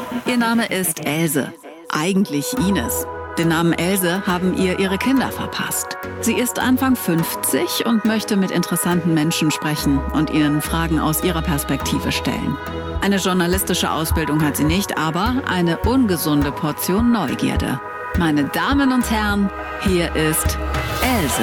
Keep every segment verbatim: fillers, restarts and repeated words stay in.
Ihr Name ist Else, eigentlich Ines. Den Namen Else haben ihr ihre Kinder verpasst. Sie ist Anfang fünfzig und möchte mit interessanten Menschen sprechen und ihnen Fragen aus ihrer Perspektive stellen. Eine journalistische Ausbildung hat sie nicht, aber eine ungesunde Portion Neugierde. Meine Damen und Herren, hier ist Else.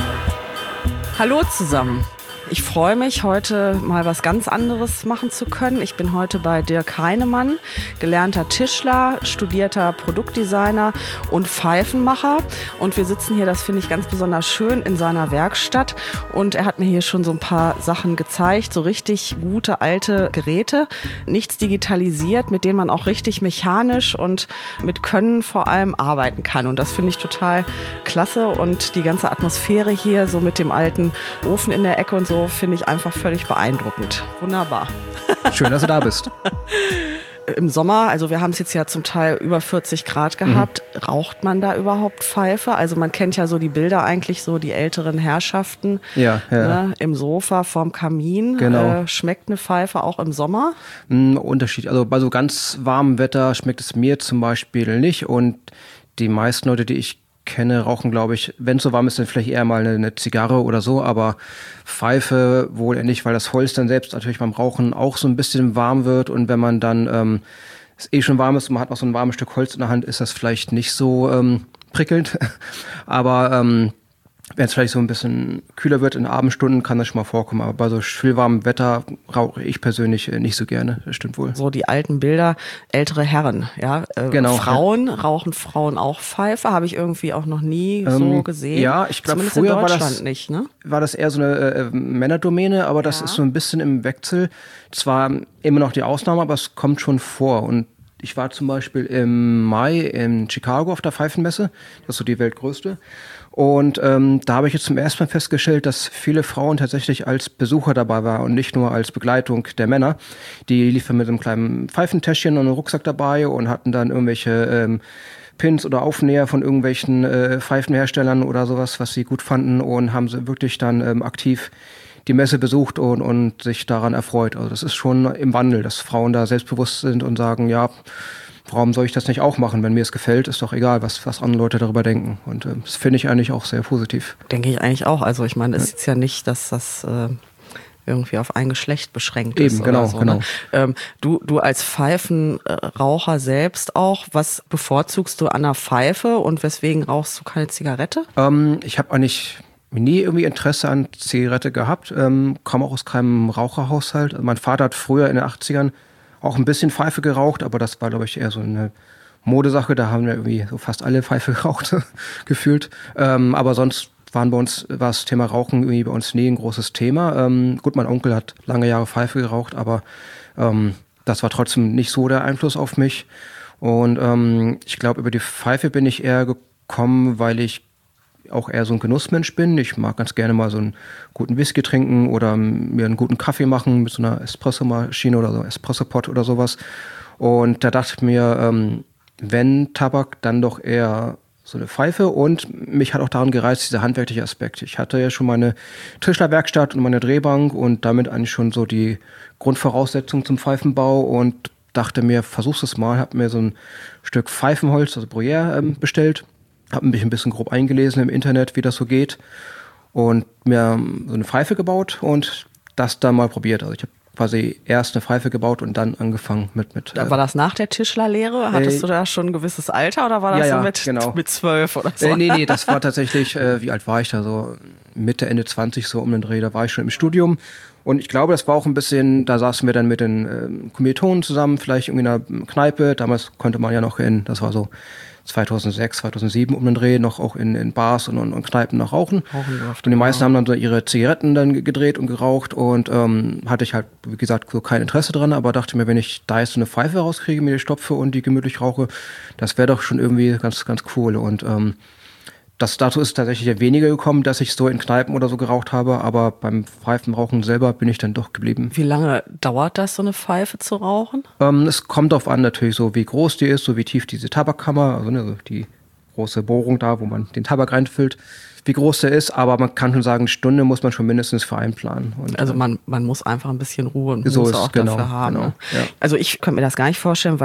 Hallo zusammen. Ich freue mich, heute mal was ganz anderes machen zu können. Ich bin heute bei Dirk Heinemann, gelernter Tischler, studierter Produktdesigner und Pfeifenmacher. Und wir sitzen hier, das finde ich ganz besonders schön, in seiner Werkstatt. Und er hat mir hier schon so ein paar Sachen gezeigt, so richtig gute alte Geräte. Nichts digitalisiert, mit denen man auch richtig mechanisch und mit Können vor allem arbeiten kann. Und das finde ich total klasse. Und die ganze Atmosphäre hier, so mit dem alten Ofen in der Ecke und so, finde ich einfach völlig beeindruckend. Wunderbar. Schön, dass du da bist. Im Sommer, also wir haben es jetzt ja zum Teil über vierzig Grad gehabt, mhm. Raucht man da überhaupt Pfeife? Also man kennt ja so die Bilder eigentlich, so die älteren Herrschaften ja, ja. Ne, im Sofa vorm Kamin. Genau. Äh, schmeckt eine Pfeife auch im Sommer? Ein Unterschied. Also bei so ganz warmem Wetter schmeckt es mir zum Beispiel nicht. Und die meisten Leute, die ich kenne, rauchen, glaube ich, wenn es so warm ist, dann vielleicht eher mal eine, eine Zigarre oder so, aber Pfeife wohl eher nicht, weil das Holz dann selbst natürlich beim Rauchen auch so ein bisschen warm wird und wenn man dann ähm, es eh schon warm ist und man hat noch so ein warmes Stück Holz in der Hand, ist das vielleicht nicht so ähm, prickelnd, aber ähm, wenn es vielleicht so ein bisschen kühler wird in Abendstunden, kann das schon mal vorkommen. Aber bei so viel warmem Wetter rauche ich persönlich nicht so gerne. Das stimmt wohl. So die alten Bilder, ältere Herren, ja. Äh, genau. Frauen, ja. Rauchen Frauen auch Pfeife? Habe ich irgendwie auch noch nie ähm, so gesehen. Ja, ich glaube, früher war das, nicht, ne? war das eher so eine äh, Männerdomäne, aber das ja. ist so ein bisschen im Wechsel. Zwar immer noch die Ausnahme, aber es kommt schon vor. Und ich war zum Beispiel im Mai in Chicago auf der Pfeifenmesse. Das ist so die weltgrößte. Und ähm, da habe ich jetzt zum ersten Mal festgestellt, dass viele Frauen tatsächlich als Besucher dabei waren und nicht nur als Begleitung der Männer. Die liefen mit einem kleinen Pfeifentäschchen und einem Rucksack dabei und hatten dann irgendwelche ähm, Pins oder Aufnäher von irgendwelchen äh, Pfeifenherstellern oder sowas, was sie gut fanden und haben sie wirklich dann ähm, aktiv die Messe besucht und, und sich daran erfreut. Also das ist schon im Wandel, dass Frauen da selbstbewusst sind und sagen, ja, warum soll ich das nicht auch machen? Wenn mir es gefällt, ist doch egal, was, was andere Leute darüber denken. Und äh, das finde ich eigentlich auch sehr positiv. Denke ich eigentlich auch. Also ich meine, es ja. ist ja nicht, dass das äh, irgendwie auf ein Geschlecht beschränkt ist. Eben, genau, so, genau. Ne? Ähm, du, du als Pfeifenraucher selbst auch, was bevorzugst du an der Pfeife und weswegen rauchst du keine Zigarette? Ähm, ich habe eigentlich nie irgendwie Interesse an Zigarette gehabt. Ähm, komme auch aus keinem Raucherhaushalt. Also mein Vater hat früher in den achtzigern auch ein bisschen Pfeife geraucht, aber das war, glaube ich, eher so eine Modesache. Da haben wir irgendwie so fast alle Pfeife geraucht, gefühlt. Ähm, aber sonst waren bei uns, war das Thema Rauchen irgendwie bei uns nie ein großes Thema. Ähm, gut, mein Onkel hat lange Jahre Pfeife geraucht, aber ähm, das war trotzdem nicht so der Einfluss auf mich. Und ähm, ich glaube, über die Pfeife bin ich eher gekommen, weil ich auch eher so ein Genussmensch bin. Ich mag ganz gerne mal so einen guten Whisky trinken oder mir einen guten Kaffee machen mit so einer Espressomaschine oder so Espressopot oder sowas. Und da dachte ich mir, ähm, wenn Tabak, dann doch eher so eine Pfeife. Und mich hat auch daran gereizt, dieser handwerkliche Aspekt. Ich hatte ja schon meine Tischlerwerkstatt und meine Drehbank und damit eigentlich schon so die Grundvoraussetzung zum Pfeifenbau und dachte mir, versuch's es mal. Hab mir so ein Stück Pfeifenholz, also Bruyère, ähm, bestellt. Habe mich ein bisschen grob eingelesen im Internet, wie das so geht und mir so eine Pfeife gebaut und das dann mal probiert. Also ich habe quasi erst eine Pfeife gebaut und dann angefangen mit... mit war das nach der Tischlerlehre? Hattest äh, du da schon ein gewisses Alter oder war das ja, so ja, mit, genau. mit zwölf oder so? Äh, nee, nee, das war tatsächlich, äh, wie alt war ich da? So Mitte, Ende zwanzig, so um den Dreh, da war ich schon im Studium. Und ich glaube, das war auch ein bisschen, da saßen wir dann mit den äh, Kommilitonen zusammen, vielleicht irgendwie in einer Kneipe. Damals konnte man ja noch in, das war so zweitausendsechs, zweitausendsieben um den Dreh, noch auch in, in Bars und, und, und Kneipen noch rauchen. rauchen durfte, und die meisten ja. haben dann so ihre Zigaretten dann gedreht und geraucht und ähm, hatte ich halt, wie gesagt, so kein Interesse dran, aber dachte mir, wenn ich da jetzt so eine Pfeife rauskriege, mir die stopfe und die gemütlich rauche, das wäre doch schon irgendwie ganz, ganz cool. Und ähm, das dazu ist tatsächlich ja weniger gekommen, dass ich so in Kneipen oder so geraucht habe, aber beim Pfeifenrauchen selber bin ich dann doch geblieben. Wie lange dauert das, so eine Pfeife zu rauchen? Ähm, es kommt darauf an natürlich, so wie groß die ist, so wie tief diese Tabakkammer, also ne, so die große Bohrung da, wo man den Tabak reinfüllt, wie groß der ist, aber man kann schon sagen, eine Stunde muss man schon mindestens für einplanen. Und, also man, man muss einfach ein bisschen Ruhe und so Muße ist, auch genau, dafür haben. Genau, ja. Also ich könnte mir das gar nicht vorstellen, weil ich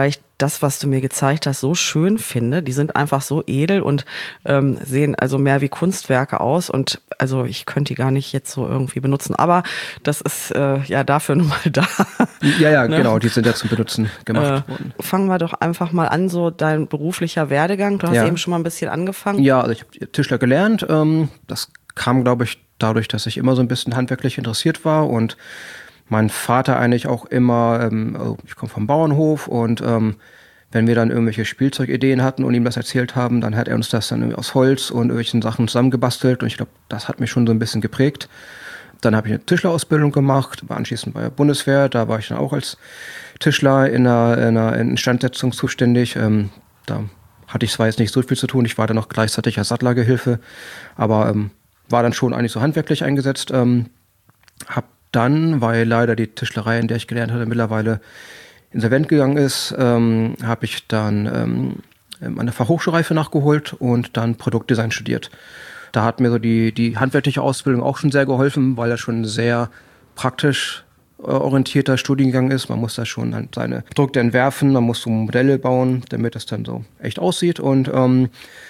das, was du mir gezeigt hast, so schön finde. Die sind einfach so edel und ähm, sehen also mehr wie Kunstwerke aus. Und also ich könnte die gar nicht jetzt so irgendwie benutzen. Aber das ist äh, ja dafür nun mal da. Ja, ja, ne? Genau, die sind ja zum Benutzen gemacht äh, worden. Fangen wir doch einfach mal an, so dein beruflicher Werdegang. Du hast ja. eben schon mal ein bisschen angefangen. Ja, also ich habe Tischler gelernt. Ähm, das kam, glaube ich, dadurch, dass ich immer so ein bisschen handwerklich interessiert war und mein Vater eigentlich auch immer, ähm, also ich komme vom Bauernhof und ähm, wenn wir dann irgendwelche Spielzeugideen hatten und ihm das erzählt haben, dann hat er uns das dann irgendwie aus Holz und irgendwelchen Sachen zusammengebastelt und ich glaube, das hat mich schon so ein bisschen geprägt. Dann habe ich eine Tischlerausbildung gemacht, war anschließend bei der Bundeswehr, da war ich dann auch als Tischler in einer, in einer Instandsetzung zuständig. Ähm, da hatte ich zwar jetzt nicht so viel zu tun, ich war dann noch gleichzeitig als Sattlergehilfe, aber ähm, war dann schon eigentlich so handwerklich eingesetzt. Ähm, hab dann, weil leider die Tischlerei, in der ich gelernt hatte, mittlerweile insolvent gegangen ist, ähm, habe ich dann ähm, eine Fachhochschulreife nachgeholt und dann Produktdesign studiert. Da hat mir so die, die handwerkliche Ausbildung auch schon sehr geholfen, weil das schon ein sehr praktisch äh, orientierter Studiengang ist. Man muss da schon dann seine Produkte entwerfen, man muss so Modelle bauen, damit das dann so echt aussieht. Und ähm,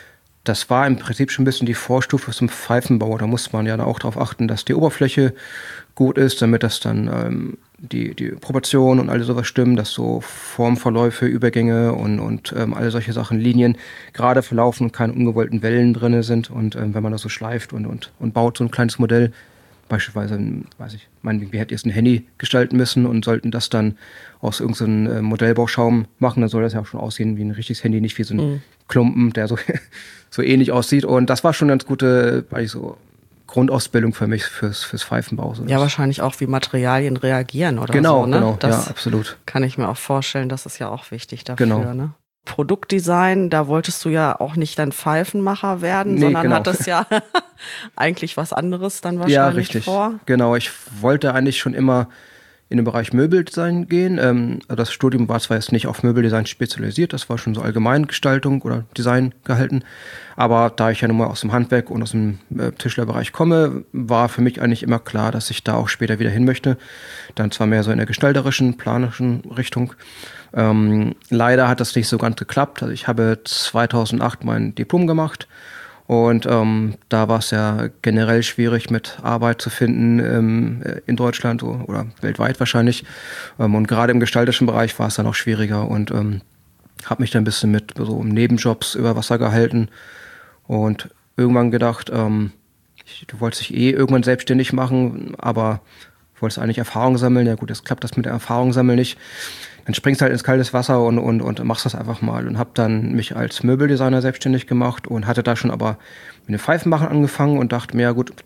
das war im Prinzip schon ein bisschen die Vorstufe zum Pfeifenbau. Da muss man ja auch darauf achten, dass die Oberfläche gut ist, damit das dann ähm, die, die Proportionen und alles sowas stimmen, dass so Formverläufe, Übergänge und, und ähm, alle solche Sachen, Linien gerade verlaufen und keine ungewollten Wellen drin sind. Und ähm, wenn man das so schleift und, und, und baut so ein kleines Modell, beispielsweise, weiß ich, mein, wir hätten jetzt ein Handy gestalten müssen und sollten das dann aus irgendeinem äh, Modellbauschaum machen, dann soll das ja auch schon aussehen wie ein richtiges Handy, nicht wie so ein mhm. Klumpen, der so, so ähnlich aussieht. Und das war schon eine ganz gute, weil ich so Grundausbildung für mich fürs, fürs Pfeifenbau. So ja, wahrscheinlich auch, wie Materialien reagieren oder genau, so. Ne? Genau, das ja, absolut. Kann ich mir auch vorstellen, das ist ja auch wichtig dafür. Genau. Ne? Produktdesign, da wolltest du ja auch nicht dann Pfeifenmacher werden, nee, sondern genau. hattest ja eigentlich was anderes dann wahrscheinlich ja, richtig. vor. Genau, ich wollte eigentlich schon immer in den Bereich Möbeldesign gehen. Ähm, das Studium war zwar jetzt nicht auf Möbeldesign spezialisiert, das war schon so Allgemeingestaltung oder Design gehalten. Aber da ich ja nun mal aus dem Handwerk und aus dem äh, Tischlerbereich komme, war für mich eigentlich immer klar, dass ich da auch später wieder hin möchte. Dann zwar mehr so in der gestalterischen, planischen Richtung. Ähm, leider hat das nicht so ganz geklappt. Also ich habe zweitausendacht mein Diplom gemacht. Und ähm, da war es ja generell schwierig, mit Arbeit zu finden ähm, in Deutschland oder weltweit wahrscheinlich. Ähm, und gerade im gestalterischen Bereich war es dann auch schwieriger und ähm, habe mich dann ein bisschen mit so Nebenjobs über Wasser gehalten und irgendwann gedacht, ähm, ich, du wolltest dich eh irgendwann selbstständig machen, aber du wolltest eigentlich Erfahrung sammeln. Ja gut, jetzt klappt das mit der Erfahrung sammeln nicht. Dann springst du halt ins kaltes Wasser und, und, und machst das einfach mal. Und habe dann mich als Möbeldesigner selbstständig gemacht und hatte da schon aber mit dem Pfeifenmachen angefangen und dachte mir, ja gut,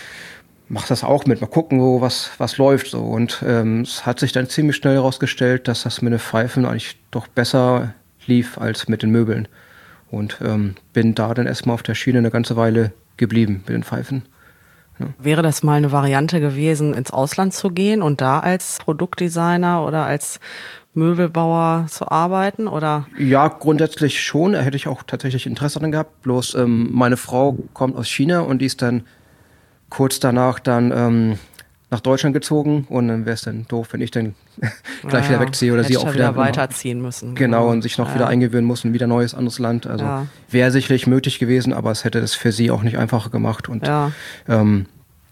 mach das auch mit, mal gucken, wo was, was läuft. So. Und ähm, es hat sich dann ziemlich schnell herausgestellt, dass das mit den Pfeifen eigentlich doch besser lief als mit den Möbeln. Und ähm, bin da dann erstmal auf der Schiene eine ganze Weile geblieben mit den Pfeifen. Ja. Wäre das mal eine Variante gewesen, ins Ausland zu gehen und da als Produktdesigner oder als Möbelbauer zu arbeiten, oder? Ja, grundsätzlich schon. Da hätte ich auch tatsächlich Interesse daran gehabt. Bloß ähm, meine Frau kommt aus China und die ist dann kurz danach dann ähm, nach Deutschland gezogen und dann wäre es dann doof, wenn ich dann gleich ja, wieder wegziehe oder sie auch wieder, wieder weiterziehen müssen. Genau, und sich noch ja. wieder eingewöhnen muss in wieder neues anderes Land. Also ja. wäre sicherlich möglich gewesen, aber es hätte das für sie auch nicht einfacher gemacht. Und ja. ähm,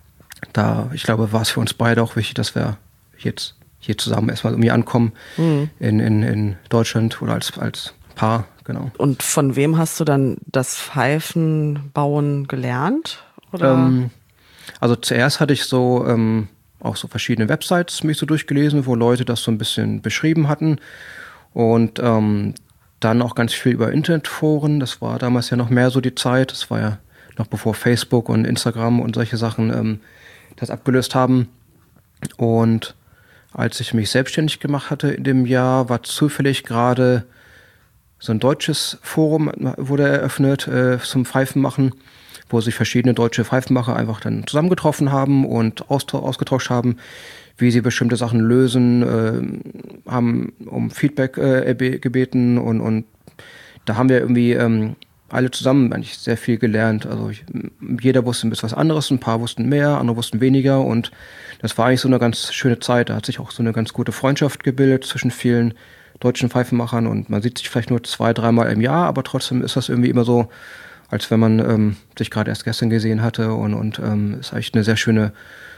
da, ich glaube, war es für uns beide auch wichtig, dass wir jetzt hier zusammen erstmal irgendwie ankommen mhm. in, in, in Deutschland oder als, als Paar, genau. Und von wem hast du dann das Pfeifenbauen gelernt? Oder? Ähm, also zuerst hatte ich so ähm, auch so verschiedene Websites mich so durchgelesen, wo Leute das so ein bisschen beschrieben hatten und ähm, dann auch ganz viel über Internetforen. Das war damals ja noch mehr so die Zeit. Das war ja noch bevor Facebook und Instagram und solche Sachen ähm, das abgelöst haben. Und als ich mich selbstständig gemacht hatte in dem Jahr, war zufällig gerade so ein deutsches Forum wurde eröffnet äh, zum Pfeifenmachen, wo sich verschiedene deutsche Pfeifenmacher einfach dann zusammengetroffen haben und ausgetauscht haben, wie sie bestimmte Sachen lösen, äh, haben um Feedback äh, gebeten und, und da haben wir irgendwie ähm, alle zusammen eigentlich sehr viel gelernt. Also ich, jeder wusste ein bisschen was anderes, ein paar wussten mehr, andere wussten weniger und das war eigentlich so eine ganz schöne Zeit. Da hat sich auch so eine ganz gute Freundschaft gebildet zwischen vielen deutschen Pfeifenmachern und man sieht sich vielleicht nur zwei, dreimal im Jahr, aber trotzdem ist das irgendwie immer so, als wenn man ähm, sich gerade erst gestern gesehen hatte und, und ähm, ist eigentlich eine sehr schöne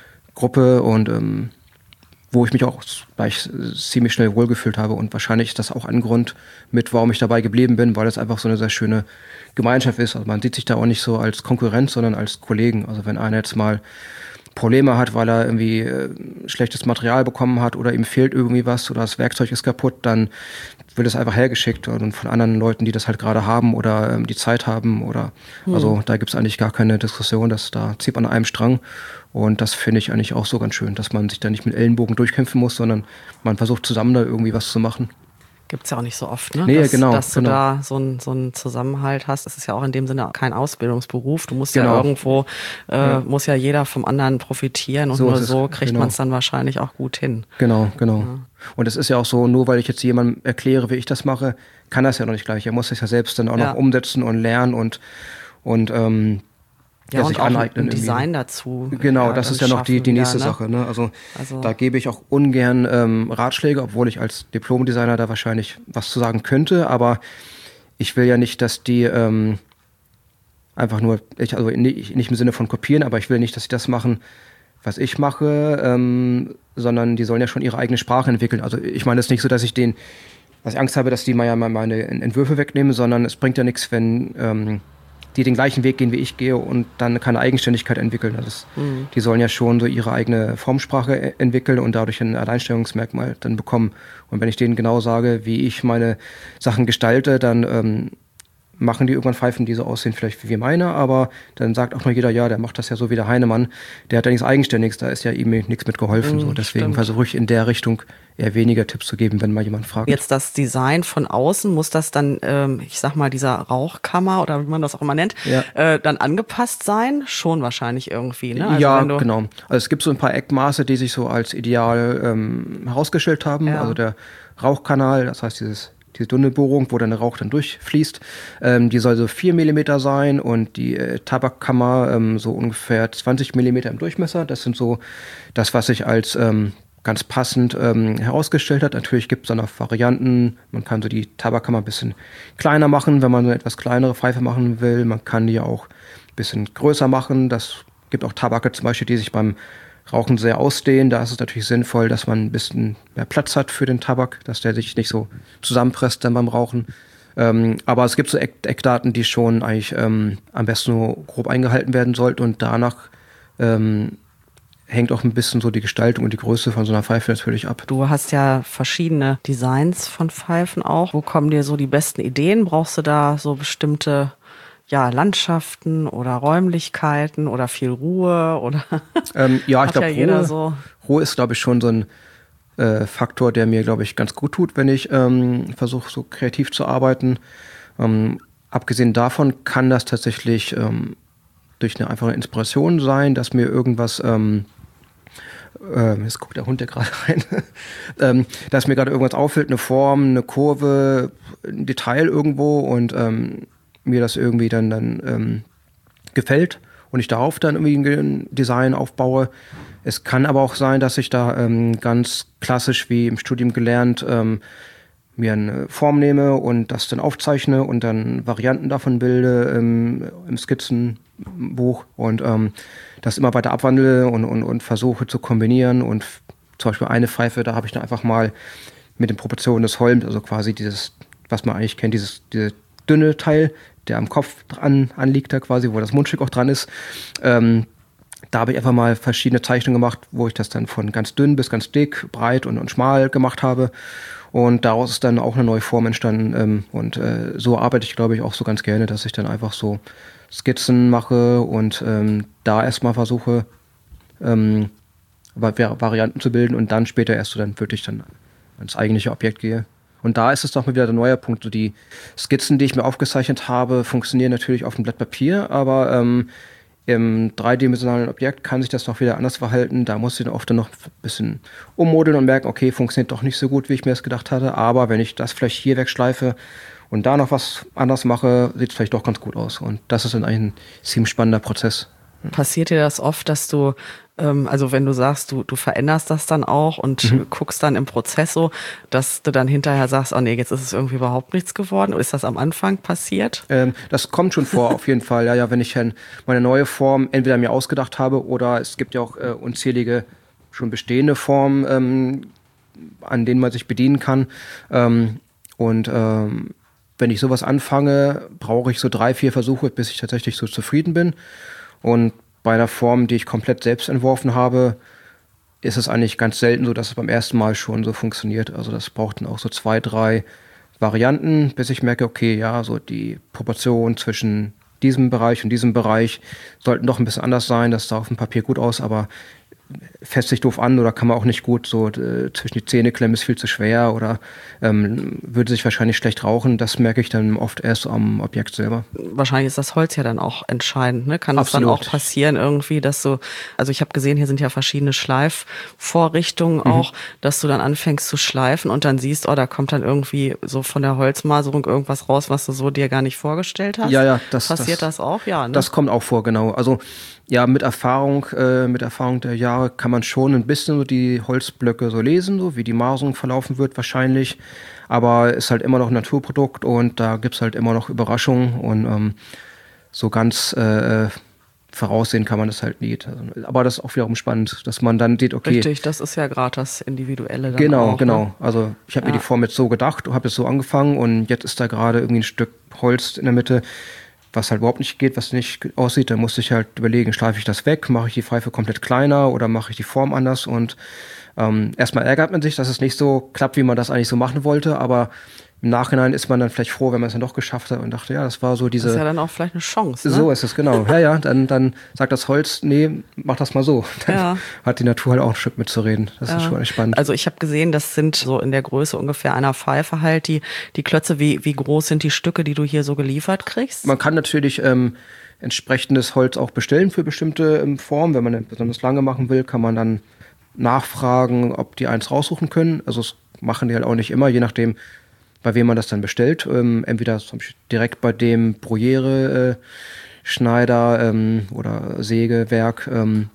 Gruppe und ähm, wo ich mich auch gleich ziemlich schnell wohlgefühlt habe und wahrscheinlich ist das auch ein Grund mit, warum ich dabei geblieben bin, weil es einfach so eine sehr schöne Gemeinschaft ist. Also man sieht sich da auch nicht so als Konkurrenz, sondern als Kollegen. Also wenn einer jetzt mal Probleme hat, weil er irgendwie äh, schlechtes Material bekommen hat oder ihm fehlt irgendwie was oder das Werkzeug ist kaputt, dann wird es einfach hergeschickt und von anderen Leuten, die das halt gerade haben oder ähm, die Zeit haben oder hm. also da gibt es eigentlich gar keine Diskussion, dass da zieht man an einem Strang und das finde ich eigentlich auch so ganz schön, dass man sich da nicht mit Ellenbogen durchkämpfen muss, sondern man versucht zusammen da irgendwie was zu machen. Gibt es ja auch nicht so oft, ne? Nee, dass, genau, dass du genau. da so einen so einen Zusammenhalt hast. Es ist ja auch in dem Sinne kein Ausbildungsberuf. Du musst genau. ja irgendwo, äh, ja. muss ja jeder vom anderen profitieren und so nur es, so kriegt genau. man es dann wahrscheinlich auch gut hin. Genau, genau. Ja. Und es ist ja auch so, nur weil ich jetzt jemandem erkläre, wie ich das mache, kann das ja noch nicht gleich. Er muss es ja selbst dann auch ja. noch umsetzen und lernen und, und ähm, Ja, ja, und sich auch aneignen. ein Design dazu. Genau, ja, das ist ja noch die, die nächste wieder, ne? Sache. Ne? Also, also da gebe ich auch ungern ähm, Ratschläge, obwohl ich als Diplom-Designer da wahrscheinlich was zu sagen könnte. Aber ich will ja nicht, dass die ähm, einfach nur, ich, also nicht, nicht im Sinne von kopieren, aber ich will nicht, dass sie das machen, was ich mache, ähm, sondern die sollen ja schon ihre eigene Sprache entwickeln. Also ich meine, es ist nicht so, dass ich denen, dass ich Angst habe, dass die mal ja meine Entwürfe wegnehmen, sondern es bringt ja nichts, wenn ähm, die den gleichen Weg gehen, wie ich gehe und dann keine Eigenständigkeit entwickeln. Das, mhm. Die sollen ja schon so ihre eigene Formsprache entwickeln und dadurch ein Alleinstellungsmerkmal dann bekommen. Und wenn ich denen genau sage, wie ich meine Sachen gestalte, dann ähm, machen die irgendwann Pfeifen, die so aussehen vielleicht wie meine, aber dann sagt auch nur jeder, ja, der macht das ja so wie der Heinemann, der hat ja nichts Eigenständiges, da ist ja ihm nichts mit geholfen. Mhm, so. Deswegen stimmt. versuche ich in der Richtung eher weniger Tipps zu geben, wenn mal jemand fragt. Jetzt das Design von außen, muss das dann, ähm, ich sag mal, dieser Rauchkammer oder wie man das auch immer nennt, ja. äh, dann angepasst sein? Schon wahrscheinlich irgendwie, ne? Also ja, wenn du genau. Also es gibt so ein paar Eckmaße, die sich so als ideal ähm, herausgestellt haben. Ja. Also der Rauchkanal, das heißt dieses diese Tunnelbohrung, wo dann der Rauch dann durchfließt, ähm, die soll so vier Millimeter sein und die äh, Tabakkammer ähm, so ungefähr zwanzig Millimeter im Durchmesser. Das sind so das, was sich als ähm, ganz passend ähm, herausgestellt hat. Natürlich gibt es dann auch Varianten. Man kann so die Tabakkammer ein bisschen kleiner machen, wenn man so eine etwas kleinere Pfeife machen will. Man kann die auch ein bisschen größer machen. Das gibt auch Tabake zum Beispiel, die sich beim Rauchen sehr ausdehnen. Da ist es natürlich sinnvoll, dass man ein bisschen mehr Platz hat für den Tabak, dass der sich nicht so zusammenpresst dann beim Rauchen. Ähm, aber es gibt so Eck- Eckdaten, die schon eigentlich ähm, am besten nur grob eingehalten werden sollten und danach ähm, hängt auch ein bisschen so die Gestaltung und die Größe von so einer Pfeife natürlich ab. Du hast ja verschiedene Designs von Pfeifen auch. Wo kommen dir so die besten Ideen? Brauchst du da so bestimmte ja, Landschaften oder Räumlichkeiten oder viel Ruhe oder ähm, ja, ich glaube, ja jeder Ruhe, so. Ruhe ist, glaube ich, schon so ein äh, Faktor, der mir, glaube ich, ganz gut tut, wenn ich ähm, versuche, so kreativ zu arbeiten. Ähm, abgesehen davon kann das tatsächlich ähm, durch eine einfache Inspiration sein, dass mir irgendwas ähm, äh, jetzt guckt der Hund ja gerade rein, ähm, dass mir gerade irgendwas auffällt, eine Form, eine Kurve, ein Detail irgendwo und ähm, mir das irgendwie dann, dann ähm, gefällt und ich darauf dann irgendwie ein Design aufbaue. Es kann aber auch sein, dass ich da ähm, ganz klassisch wie im Studium gelernt ähm, mir eine Form nehme und das dann aufzeichne und dann Varianten davon bilde ähm, im Skizzenbuch und ähm, das immer weiter abwandle und, und, und versuche zu kombinieren und f- zum Beispiel eine Pfeife, da habe ich dann einfach mal mit den Proportionen des Holms, also quasi dieses, was man eigentlich kennt, dieses, diese dünne Teil, der am Kopf dran anliegt, da quasi, wo das Mundstück auch dran ist. Ähm, da habe ich einfach mal verschiedene Zeichnungen gemacht, wo ich das dann von ganz dünn bis ganz dick, breit und, und schmal gemacht habe. Und daraus ist dann auch eine neue Form entstanden. Ähm, und äh, so arbeite ich, glaube ich, auch so ganz gerne, dass ich dann einfach so Skizzen mache und ähm, da erstmal versuche, ähm, Varianten zu bilden und dann später erst so dann wirklich dann ans eigentliche Objekt gehe. Und da ist es doch mal wieder der neue Punkt. So die Skizzen, die ich mir aufgezeichnet habe, funktionieren natürlich auf dem Blatt Papier, aber ähm, im dreidimensionalen Objekt kann sich das doch wieder anders verhalten. Da muss ich dann oft dann noch ein bisschen ummodeln und merken, okay, funktioniert doch nicht so gut, wie ich mir das gedacht hatte. Aber wenn ich das vielleicht hier wegschleife und da noch was anders mache, sieht es vielleicht doch ganz gut aus. Und das ist dann eigentlich ein ziemlich spannender Prozess. Passiert dir das oft, dass du, ähm, also wenn du sagst, du, du veränderst das dann auch und mhm. guckst dann im Prozess so, dass du dann hinterher sagst, oh nee, jetzt ist es irgendwie überhaupt nichts geworden? Ist das am Anfang passiert? Ähm, das kommt schon vor, auf jeden Fall. Ja, ja, wenn ich dann meine neue Form entweder mir ausgedacht habe oder es gibt ja auch äh, unzählige schon bestehende Formen, ähm, an denen man sich bedienen kann. Ähm, und ähm, wenn ich sowas anfange, brauche ich so drei, vier Versuche, bis ich tatsächlich so zufrieden bin. Und bei einer Form, die ich komplett selbst entworfen habe, ist es eigentlich ganz selten so, dass es beim ersten Mal schon so funktioniert. Also das braucht dann auch so zwei, drei Varianten, bis ich merke, okay, ja, so die Proportion zwischen diesem Bereich und diesem Bereich sollten doch ein bisschen anders sein. Das sah auf dem Papier gut aus, aber fässt sich doof an oder kann man auch nicht gut, so äh, zwischen die Zähne klemmen ist viel zu schwer oder ähm, würde sich wahrscheinlich schlecht rauchen. Das merke ich dann oft erst am Objekt selber. Wahrscheinlich ist das Holz ja dann auch entscheidend, ne? Kann es dann auch passieren irgendwie, dass du, also ich habe gesehen, hier sind ja verschiedene Schleifvorrichtungen mhm. auch, dass du dann anfängst zu schleifen und dann siehst, oh, da kommt dann irgendwie so von der Holzmaserung irgendwas raus, was du so dir gar nicht vorgestellt hast. Ja, ja, das passiert das, das auch, ja. Ne? Das kommt auch vor, genau. Also ja, mit Erfahrung, äh, mit Erfahrung der Jahre kann man schon ein bisschen so die Holzblöcke so lesen, so wie die Maserung verlaufen wird wahrscheinlich. Aber ist halt immer noch ein Naturprodukt und da gibt's halt immer noch Überraschungen und ähm, so ganz äh, voraussehen kann man das halt nicht. Also, aber das ist auch wiederum spannend, dass man dann sieht, okay. Richtig, das ist ja gerade das Individuelle dann Genau, auch, genau. Ne? Also ich habe ja. mir die Form jetzt so gedacht, habe jetzt so angefangen und jetzt ist da gerade irgendwie ein Stück Holz in der Mitte, was halt überhaupt nicht geht, was nicht aussieht. Dann musste ich halt überlegen, schleife ich das weg, mache ich die Pfeife komplett kleiner oder mache ich die Form anders. Und ähm, erstmal ärgert man sich, dass es nicht so klappt, wie man das eigentlich so machen wollte, aber im Nachhinein ist man dann vielleicht froh, wenn man es dann doch geschafft hat und dachte, ja, das war so diese... Das ist ja dann auch vielleicht eine Chance, ne? So ist es, genau. Ja, ja, dann, dann sagt das Holz, nee, mach das mal so. Dann ja. hat die Natur halt auch ein Stück mitzureden. Das ja. ist schon echt spannend. Also ich habe gesehen, das sind so in der Größe ungefähr einer Pfeife halt die, die Klötze. Wie, wie groß sind die Stücke, die du hier so geliefert kriegst? Man kann natürlich ähm, entsprechendes Holz auch bestellen für bestimmte ähm, Formen. Wenn man eine besonders lange machen will, kann man dann nachfragen, ob die eins raussuchen können. Also das machen die halt auch nicht immer, je nachdem, bei wem man das dann bestellt. Ähm, entweder zum Beispiel direkt bei dem Bruyere äh, Schneider ähm, oder Sägewerk ähm,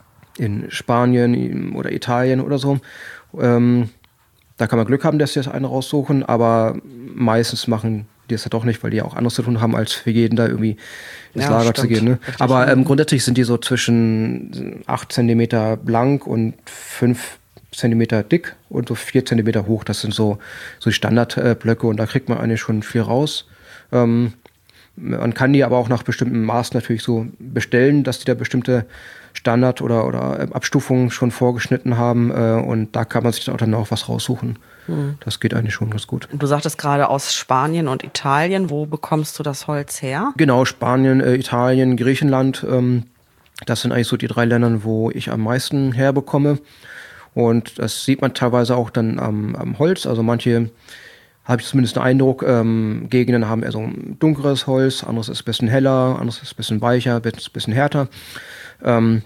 in Spanien oder Italien oder so. Ähm, da kann man Glück haben, dass sie das eine raussuchen, aber meistens machen die es ja doch nicht, weil die ja auch anderes zu tun haben, als für jeden da irgendwie ins ja, Lager stimmt. zu gehen. Ne? Richtig, aber ja. ähm, grundsätzlich sind die so zwischen acht Zentimeter blank und fünf Zentimeter dick und so vier Zentimeter hoch. Das sind so, so die Standardblöcke äh, und da kriegt man eigentlich schon viel raus. Ähm, man kann die aber auch nach bestimmten Maßen natürlich so bestellen, dass die da bestimmte Standard- oder, oder Abstufungen schon vorgeschnitten haben äh, und da kann man sich dann auch dann auch was raussuchen. Mhm. Das geht eigentlich schon ganz gut. Du sagtest gerade aus Spanien und Italien. Wo bekommst du das Holz her? Genau, Spanien, äh, Italien, Griechenland. Ähm, das sind eigentlich so die drei Länder, wo ich am meisten herbekomme. Und das sieht man teilweise auch dann am, am Holz. Also manche, habe ich zumindest den Eindruck, ähm, Gegenden haben eher so ein dunkleres Holz, anderes ist ein bisschen heller, anderes ist ein bisschen weicher, ein bisschen härter. Ähm,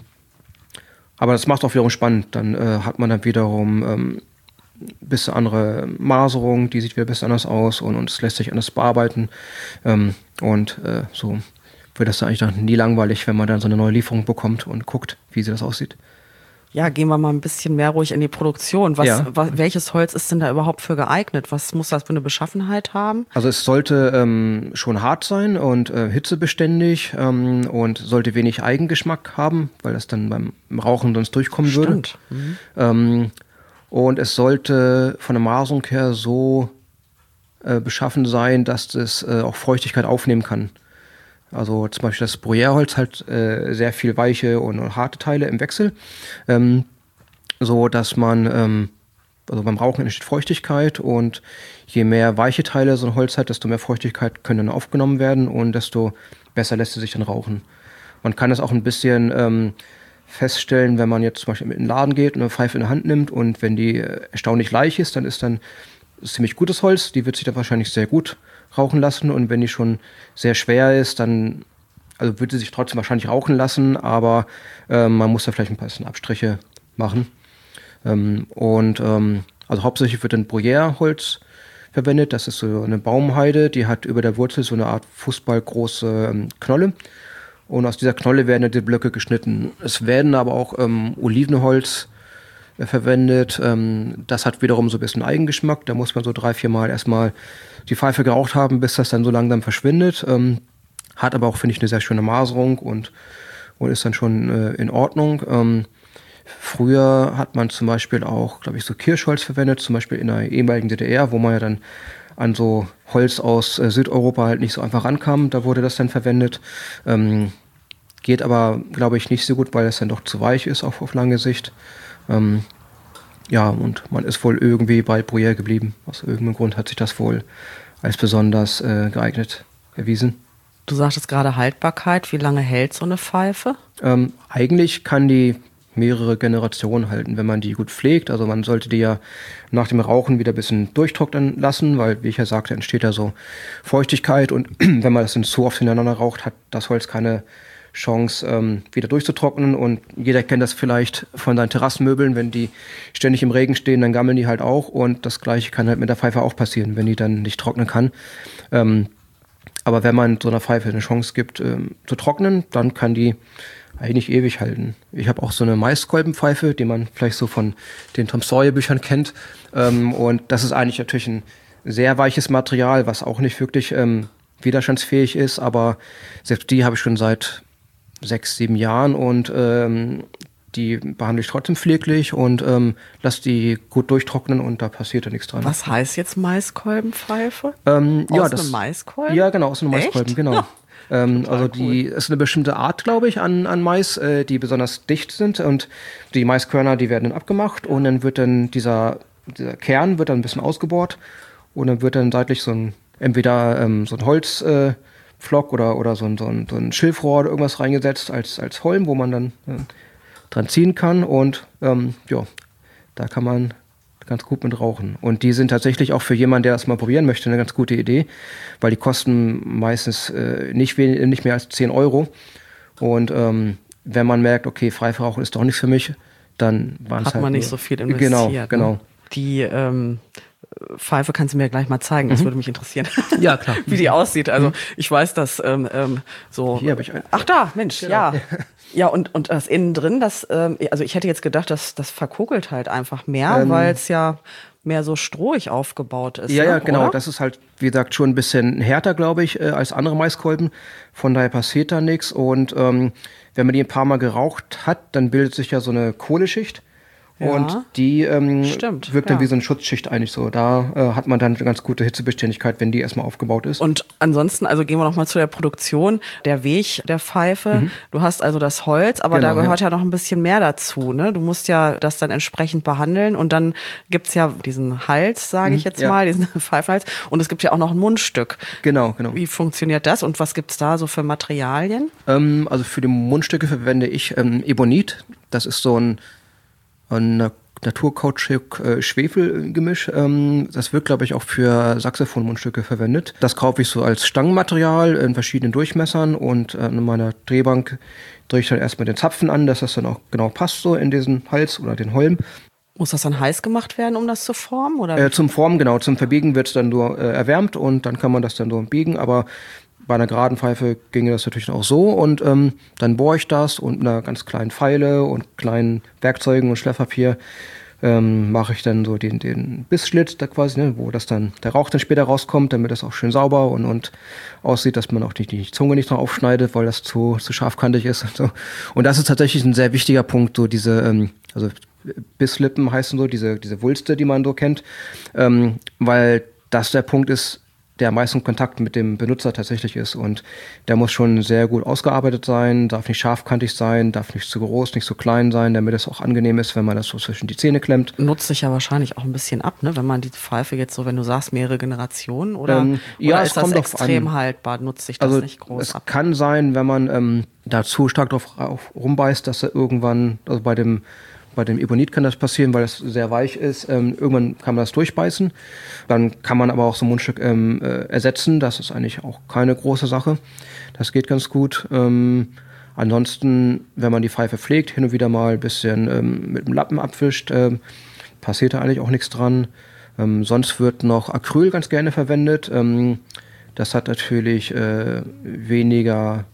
aber das macht auch wiederum spannend. Dann äh, hat man dann wiederum ähm, ein bisschen andere Maserung, die sieht wieder ein bisschen anders aus und, und es lässt sich anders bearbeiten. Ähm, und äh, so wird das dann eigentlich dann nie langweilig, wenn man dann so eine neue Lieferung bekommt und guckt, wie sie das aussieht. Ja, gehen wir mal ein bisschen mehr ruhig in die Produktion. Was, ja. was, welches Holz ist denn da überhaupt für geeignet? Was muss das für eine Beschaffenheit haben? Also es sollte ähm, schon hart sein und äh, hitzebeständig ähm, und sollte wenig Eigengeschmack haben, weil das dann beim Rauchen sonst durchkommen Stimmt. würde. Mhm. Ähm, und es sollte von der Maserung her so äh, beschaffen sein, dass es äh, auch Feuchtigkeit aufnehmen kann. Also zum Beispiel das Bruyère-Holz hat äh, sehr viel weiche und, und harte Teile im Wechsel, ähm, so dass man, ähm, also beim Rauchen entsteht Feuchtigkeit und je mehr weiche Teile so ein Holz hat, desto mehr Feuchtigkeit können dann aufgenommen werden und desto besser lässt es sich dann rauchen. Man kann das auch ein bisschen ähm, feststellen, wenn man jetzt zum Beispiel in den Laden geht und eine Pfeife in der Hand nimmt und wenn die äh, erstaunlich leicht ist, dann ist dann ist ziemlich gutes Holz, die wird sich dann wahrscheinlich sehr gut rauchen lassen und wenn die schon sehr schwer ist, dann also würde sie sich trotzdem wahrscheinlich rauchen lassen, aber äh, man muss da vielleicht ein bisschen Abstriche machen. Ähm, und ähm, also hauptsächlich wird dann Bruyère-Holz verwendet. Das ist so eine Baumheide, die hat über der Wurzel so eine Art fußballgroße ähm, Knolle Und aus dieser Knolle werden die Blöcke geschnitten. Es werden aber auch ähm, Olivenholz äh, verwendet. Ähm, das hat wiederum so ein bisschen Eigengeschmack. Da muss man so drei, vier Mal erstmal die Pfeife geraucht haben, bis das dann so langsam verschwindet. Ähm, hat aber auch, finde ich, eine sehr schöne Maserung und, und ist dann schon äh, in Ordnung. Ähm, früher hat man zum Beispiel auch, glaube ich, so Kirschholz verwendet, zum Beispiel in der ehemaligen D D R, wo man ja dann an so Holz aus äh, Südeuropa halt nicht so einfach rankam. Da wurde das dann verwendet. Ähm, geht aber, glaube ich, nicht so gut, weil es dann doch zu weich ist auf, auf lange Sicht. Ähm, ja, und man ist wohl irgendwie bei Bruyère geblieben. Aus irgendeinem Grund hat sich das wohl als besonders äh, geeignet erwiesen. Du sagtest gerade Haltbarkeit. Wie lange hält so eine Pfeife? Ähm, eigentlich kann die mehrere Generationen halten, wenn man die gut pflegt. Also man sollte die ja nach dem Rauchen wieder ein bisschen durchtrocknen lassen, weil, wie ich ja sagte, entsteht da so Feuchtigkeit und wenn man das dann zu oft hintereinander raucht, hat das Holz keine Chance, ähm, wieder durchzutrocknen. Und jeder kennt das vielleicht von seinen Terrassenmöbeln, wenn die ständig im Regen stehen, dann gammeln die halt auch und das Gleiche kann halt mit der Pfeife auch passieren, wenn die dann nicht trocknen kann. Ähm, aber wenn man so einer Pfeife eine Chance gibt, ähm, zu trocknen, dann kann die eigentlich ewig halten. Ich habe auch so eine Maiskolbenpfeife, die man vielleicht so von den Tom Sawyer Büchern kennt. Ähm, und das ist eigentlich natürlich ein sehr weiches Material, was auch nicht wirklich ähm, widerstandsfähig ist. Aber selbst die habe ich schon seit sechs, sieben Jahren und ähm, die behandle ich trotzdem pfleglich und ähm, lasse die gut durchtrocknen und da passiert ja nichts dran. Was heißt jetzt Maiskolbenpfeife? Ähm, aus ja, einem das, Maiskolben? Ja, genau, aus einem Maiskolben, Echt? genau. Ähm, also cool. die ist eine bestimmte Art, glaube ich, an, an Mais, äh, die besonders dicht sind und die Maiskörner, die werden dann abgemacht und dann wird dann dieser, dieser Kern wird dann ein bisschen ausgebohrt und dann wird dann seitlich so ein, entweder ähm, so ein Holzpflock äh, oder, oder so ein, so, ein, so ein Schilfrohr oder irgendwas reingesetzt als, als Holm, wo man dann äh, dran ziehen kann und ähm, ja, da kann man ganz gut mit rauchen. Und die sind tatsächlich auch für jemanden, der das mal probieren möchte, eine ganz gute Idee, weil die kosten meistens äh, nicht, wenig, nicht mehr als zehn Euro. Und ähm, wenn man merkt, okay, Pfeife ist doch nichts für mich, dann waren es halt... Hat man nicht nur, so viel investiert. Genau, genau. Ne? Die ähm, Pfeife kannst du mir gleich mal zeigen, das Mhm. würde mich interessieren. Ja, klar. Wie die aussieht. Also Mhm. ich weiß, dass ähm, ähm, so... Hier habe ich einen. Ach da, Mensch, Genau. ja. Ja, und, und das innen drin, das, ähm, also ich hätte jetzt gedacht, dass das verkugelt halt einfach mehr, Ähm, weil es ja mehr so strohig aufgebaut ist. Ja, ne? ja, genau. Oder? Das ist halt, wie gesagt, schon ein bisschen härter, glaube ich, äh, als andere Maiskolben. Von daher passiert da nichts. Und ähm, wenn man die ein paar Mal geraucht hat, dann bildet sich ja so eine Kohleschicht. Ja. Und die ähm, Stimmt, wirkt dann ja. wie so eine Schutzschicht eigentlich so. Da äh, hat man dann eine ganz gute Hitzebeständigkeit, wenn die erstmal aufgebaut ist. Und ansonsten, also gehen wir noch mal zu der Produktion, der Weg der Pfeife. Mhm. Du hast also das Holz, aber Genau, da gehört ja. ja noch ein bisschen mehr dazu. Ne? Du musst ja das dann entsprechend behandeln und dann gibt's ja diesen Hals, sage ich Mhm, jetzt ja. mal, diesen Pfeifenhals. Und es gibt ja auch noch ein Mundstück. Genau, genau. Wie funktioniert das und was gibt's da so für Materialien? Ähm, also für die Mundstücke verwende ich ähm, Ebonit. Das ist so ein, ein Naturkautschuk-Schwefel-Gemisch. Ähm, das wird, glaube ich, auch für Saxophon-Mundstücke verwendet. Das kaufe ich so als Stangenmaterial in verschiedenen Durchmessern und äh, in meiner Drehbank drehe ich dann erstmal den Zapfen an, dass das dann auch genau passt so in diesen Hals oder den Holm. Muss das dann heiß gemacht werden, um das zu formen? Oder? Äh, zum Formen, genau, zum Verbiegen wird es dann nur äh, erwärmt und dann kann man das dann so biegen, aber bei einer geraden Pfeife ginge das natürlich auch so und ähm, dann bohre ich das und mit einer ganz kleinen Feile und kleinen Werkzeugen und Schleifpapier ähm, mache ich dann so den, den Bissschlitt da quasi, ne, wo das dann, der Rauch dann später rauskommt, damit das auch schön sauber und, und aussieht, dass man auch die, die Zunge nicht noch aufschneidet, weil das zu, zu scharfkantig ist und so. Und das ist tatsächlich ein sehr wichtiger Punkt, so diese, ähm, also Bisslippen heißen so, diese, diese Wulste, die man so kennt, ähm, weil das der Punkt ist, der am meisten Kontakt mit dem Benutzer tatsächlich ist. Und der muss schon sehr gut ausgearbeitet sein, darf nicht scharfkantig sein, darf nicht zu groß, nicht zu klein sein, damit es auch angenehm ist, wenn man das so zwischen die Zähne klemmt. Nutzt sich ja wahrscheinlich auch ein bisschen ab, ne? Wenn man die Pfeife jetzt so, wenn du sagst, mehrere Generationen oder, Ähm, ja, oder es ist das kommt drauf extrem an. haltbar? Nutzt sich das Also nicht groß es ab? kann sein, wenn man ähm, da zu stark drauf auf, rumbeißt, dass er irgendwann, also bei dem Bei dem Ebonit kann das passieren, weil es sehr weich ist. Ähm, irgendwann kann man das durchbeißen. Dann kann man aber auch so ein Mundstück ähm, äh, ersetzen. Das ist eigentlich auch keine große Sache. Das geht ganz gut. Ähm, ansonsten, wenn man die Pfeife pflegt, hin und wieder mal ein bisschen ähm, mit dem Lappen abwischt, äh, passiert da eigentlich auch nichts dran. Ähm, sonst wird noch Acryl ganz gerne verwendet. Ähm, das hat natürlich äh, weniger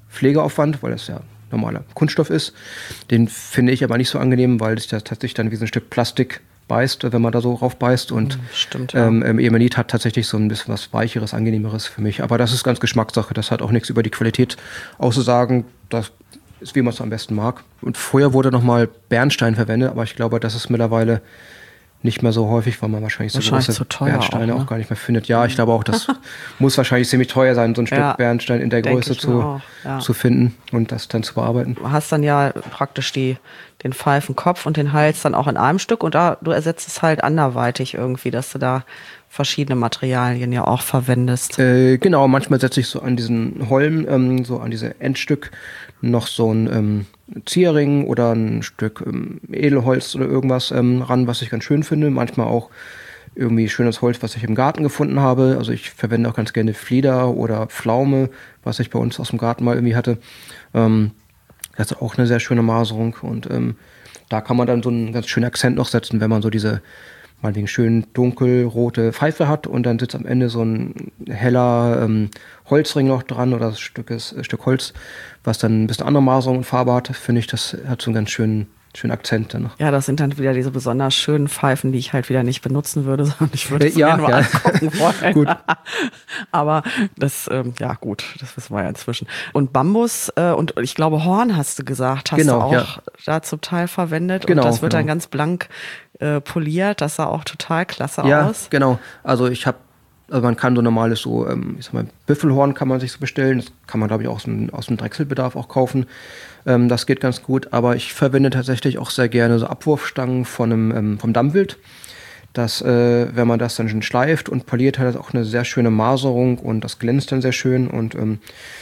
Pflegeaufwand, weil das ja normaler Kunststoff ist. Den finde ich aber nicht so angenehm, weil sich das tatsächlich dann wie so ein Stück Plastik beißt, wenn man da so rauf beißt. Und Stimmt, ja. ähm, Emanit hat tatsächlich so ein bisschen was Weicheres, Angenehmeres für mich. Aber das ist ganz Geschmackssache. Das hat auch nichts über die Qualität auszusagen. Das ist, wie man es am besten mag. Und früher wurde nochmal Bernstein verwendet, aber ich glaube, das ist mittlerweile nicht mehr so häufig, weil man wahrscheinlich so wahrscheinlich große zu Bernsteine auch, ne? auch gar nicht mehr findet. Ja, ich glaube auch, das muss wahrscheinlich ziemlich teuer sein, so ein Stück Ja, Bernstein in der Größe zu, auch, ja. zu finden und das dann zu bearbeiten. Du hast dann ja praktisch die, den Pfeifenkopf und den Hals dann auch in einem Stück und da du ersetzt es halt anderweitig irgendwie, dass du da verschiedene Materialien ja auch verwendest. Äh, genau, manchmal setze ich so an diesen Holm, ähm, so an diese Endstück noch so ein ähm, Zierring oder ein Stück ähm, Edelholz oder irgendwas ähm, ran, was ich ganz schön finde. Manchmal auch irgendwie schönes Holz, was ich im Garten gefunden habe. Also ich verwende auch ganz gerne Flieder oder Pflaume, was ich bei uns aus dem Garten mal irgendwie hatte. Ähm, das ist auch eine sehr schöne Maserung und ähm, da kann man dann so einen ganz schönen Akzent noch setzen, wenn man so diese meinetwegen schön dunkelrote Pfeife hat und dann sitzt am Ende so ein heller ähm, Holzring noch dran oder ein Stück, ist, ein Stück Holz, was dann ein bisschen andere Maserung und Farbe hat, finde ich, das hat so einen ganz schönen, schönen Akzent dann noch. Ja, das sind dann wieder diese besonders schönen Pfeifen, die ich halt wieder nicht benutzen würde, sondern ich würde es äh, ja, mir nur ja. angucken wollen. Gut. Aber das, ähm, ja gut, das wissen wir ja inzwischen. Und Bambus äh, und ich glaube Horn hast du gesagt, hast Genau, du auch ja. da zum Teil verwendet Genau, und das wird genau. dann ganz blank äh, poliert, das sah auch total klasse Ja, aus. genau. Also ich habe, also man kann so normales so, ähm, ich sag mal, Büffelhorn kann man sich so bestellen. Das kann man, glaube ich, auch aus dem, aus dem Drechselbedarf auch kaufen. Ähm, das geht ganz gut. Aber ich verwende tatsächlich auch sehr gerne so Abwurfstangen von einem, ähm, vom Dammwild. Das, äh, wenn man das dann schon schleift und poliert, hat das auch eine sehr schöne Maserung und das glänzt dann sehr schön und ähm,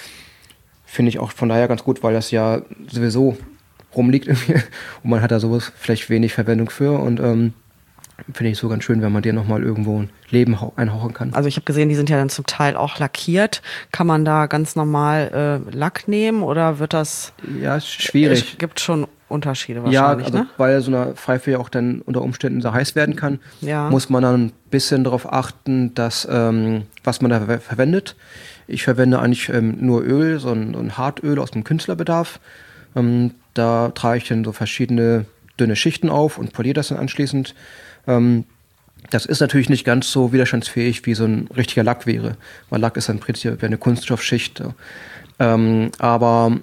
finde ich auch von daher ganz gut, weil das ja sowieso rumliegt irgendwie und man hat da sowas vielleicht wenig Verwendung für und ähm, finde ich so ganz schön, wenn man dir nochmal irgendwo ein Leben einhauchen kann. Also ich habe gesehen, die sind ja dann zum Teil auch lackiert. Kann man da ganz normal äh, Lack nehmen oder wird das... Ja, ist schwierig. Es gibt schon Unterschiede Ja, wahrscheinlich, also ne? weil so eine Pfeife ja auch dann unter Umständen sehr heiß werden kann, Ja. muss man dann ein bisschen darauf achten, dass ähm, was man da ver- verwendet. Ich verwende eigentlich ähm, nur Öl, so ein, so ein Hartöl aus dem Künstlerbedarf. Ähm, da trage ich dann so verschiedene dünne Schichten auf und poliere das dann anschließend. Ähm, das ist natürlich nicht ganz so widerstandsfähig, wie so ein richtiger Lack wäre, weil Lack ist dann prinzipiell eine Kunststoffschicht. Ähm, aber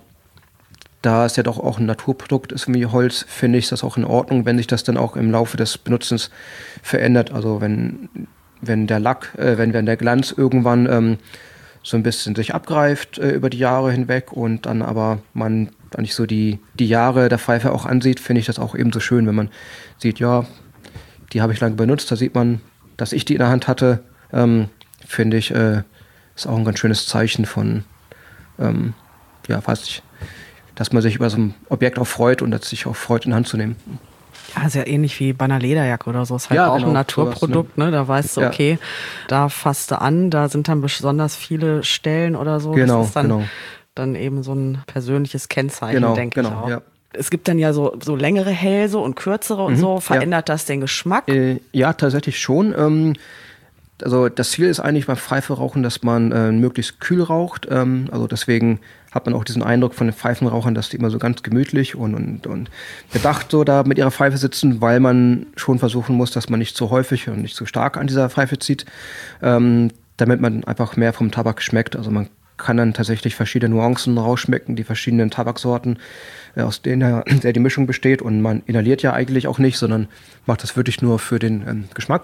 da es ja doch auch ein Naturprodukt ist wie Holz, finde ich das auch in Ordnung, wenn sich das dann auch im Laufe des Benutzens verändert. Also wenn, wenn der Lack, äh, wenn, wenn der Glanz irgendwann ähm, so ein bisschen sich abgreift äh, über die Jahre hinweg und dann aber man eigentlich so die, die Jahre der Pfeife auch ansieht, finde ich das auch ebenso schön, wenn man sieht, ja, die habe ich lange benutzt, da sieht man, dass ich die in der Hand hatte, ähm, finde ich, äh, ist auch ein ganz schönes Zeichen von, ähm, ja, weiß ich, dass man sich über so ein Objekt auch freut und dass sich auch freut, in die Hand zu nehmen. Ja, sehr ähnlich wie bei einer Lederjacke oder so. Ist halt Ja, auch genau, ein Naturprodukt, sowas, ne? Da weißt du, Ja. okay, da fasst du an, da sind dann besonders viele Stellen oder so. Genau, das ist dann, genau. dann eben so ein persönliches Kennzeichen, Genau, denke ich genau, auch. ja. Es gibt dann ja so, so längere Hälse und kürzere und so. Verändert das den Geschmack? Äh, ja, tatsächlich schon. Ähm, also das Ziel ist eigentlich beim Pfeiferauchen, dass man äh, möglichst kühl raucht. Ähm, also deswegen hat man auch diesen Eindruck von den Pfeifenrauchern, dass die immer so ganz gemütlich und, und, und bedacht so da mit ihrer Pfeife sitzen, weil man schon versuchen muss, dass man nicht zu häufig und nicht zu stark an dieser Pfeife zieht, ähm, damit man einfach mehr vom Tabak schmeckt. Also man kann dann tatsächlich verschiedene Nuancen rausschmecken, die verschiedenen Tabaksorten, äh, aus denen ja der die Mischung besteht. Und man inhaliert ja eigentlich auch nicht, sondern macht das wirklich nur für den ähm, Geschmack.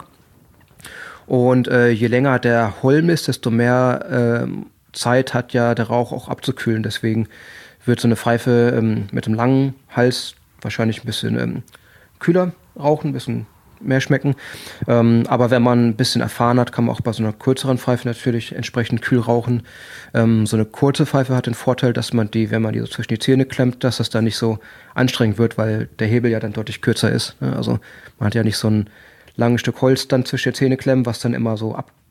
Und äh, je länger der Holm ist, desto mehr äh, Zeit hat ja der Rauch auch abzukühlen. Deswegen wird so eine Pfeife ähm, mit einem langen Hals wahrscheinlich ein bisschen ähm, kühler rauchen, ein bisschen mehr schmecken. Ähm, aber wenn man ein bisschen erfahren hat, kann man auch bei so einer kürzeren Pfeife natürlich entsprechend kühl rauchen. Ähm, so eine kurze Pfeife hat den Vorteil, dass man die, wenn man die so zwischen die Zähne klemmt, dass das dann nicht so anstrengend wird, weil der Hebel ja dann deutlich kürzer ist. Ne? Also man hat ja nicht so ein langes Stück Holz dann zwischen die Zähne klemmen, was dann immer so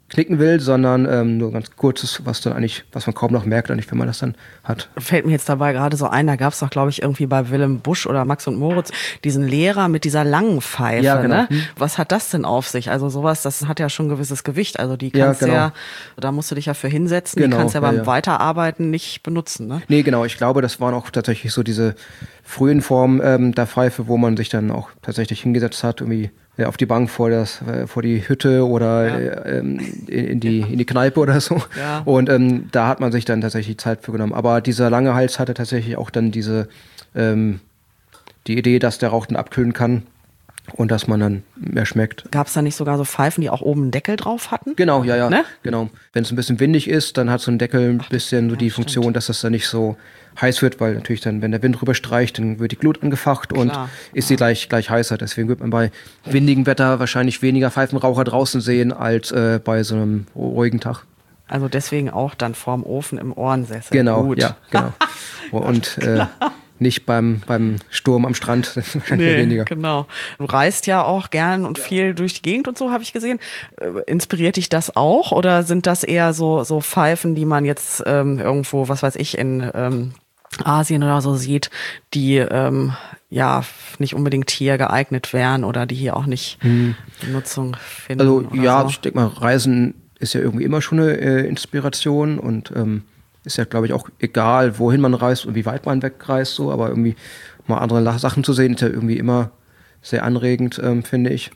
knicken will, sondern ähm, nur ganz kurzes, was dann eigentlich, was man kaum noch merkt, eigentlich, wenn man das dann hat. Fällt mir jetzt dabei gerade so ein, da gab es doch, glaube ich, irgendwie bei Willem Busch oder Max und Moritz diesen Lehrer mit dieser langen Pfeife. Ja, genau. Ne? Hm. Was hat das denn auf sich? Also sowas, das hat ja schon ein gewisses Gewicht. Also die Ja, kannst du genau. ja, da musst du dich ja für hinsetzen, Genau, die kannst du ja ja, beim ja. Weiterarbeiten nicht benutzen. Ne? Nee, genau, ich glaube, das waren auch tatsächlich so diese frühen Formen ähm, der Pfeife, wo man sich dann auch tatsächlich hingesetzt hat, irgendwie ja, auf die Bank vor, das, äh, vor die Hütte oder Ja. äh, ähm, in, in, die, in die Kneipe oder so. Ja. Und ähm, da hat man sich dann tatsächlich Zeit für genommen. Aber dieser lange Hals hatte tatsächlich auch dann diese ähm, die Idee, dass der Rauch dann abkühlen kann und dass man dann mehr schmeckt. Gab es da nicht sogar so Pfeifen, die auch oben einen Deckel drauf hatten? Genau, ja, ja. Ne? Genau. Wenn es ein bisschen windig ist, dann hat so ein Deckel ein bisschen so die stimmt. Funktion, dass das dann nicht so heiß wird, weil natürlich dann, wenn der Wind drüber streicht, dann wird die Glut angefacht und Klar, ist sie gleich, gleich heißer. Deswegen wird man bei windigem Wetter wahrscheinlich weniger Pfeifenraucher draußen sehen als äh, bei so einem ruhigen Tag. Also deswegen auch dann vorm Ofen im Ohrensessel. Genau, Gut. ja, genau. Und äh, nicht beim, beim Sturm am Strand, wahrscheinlich Nee, weniger. genau. Du reist ja auch gern und viel durch die Gegend und so, habe ich gesehen. Äh, Inspiriert dich das auch oder sind das eher so, so Pfeifen, die man jetzt ähm, irgendwo, was weiß ich, in ähm, Asien oder so sieht, die ähm, ja nicht unbedingt hier geeignet wären oder die hier auch nicht Benutzung finden? Also oder ja, so? ich denke mal, Reisen ist ja irgendwie immer schon eine äh, Inspiration und ähm, ist ja, glaube ich, auch egal, wohin man reist und wie weit man wegreist, so, aber irgendwie mal andere La- Sachen zu sehen, ist ja irgendwie immer sehr anregend, ähm, finde ich.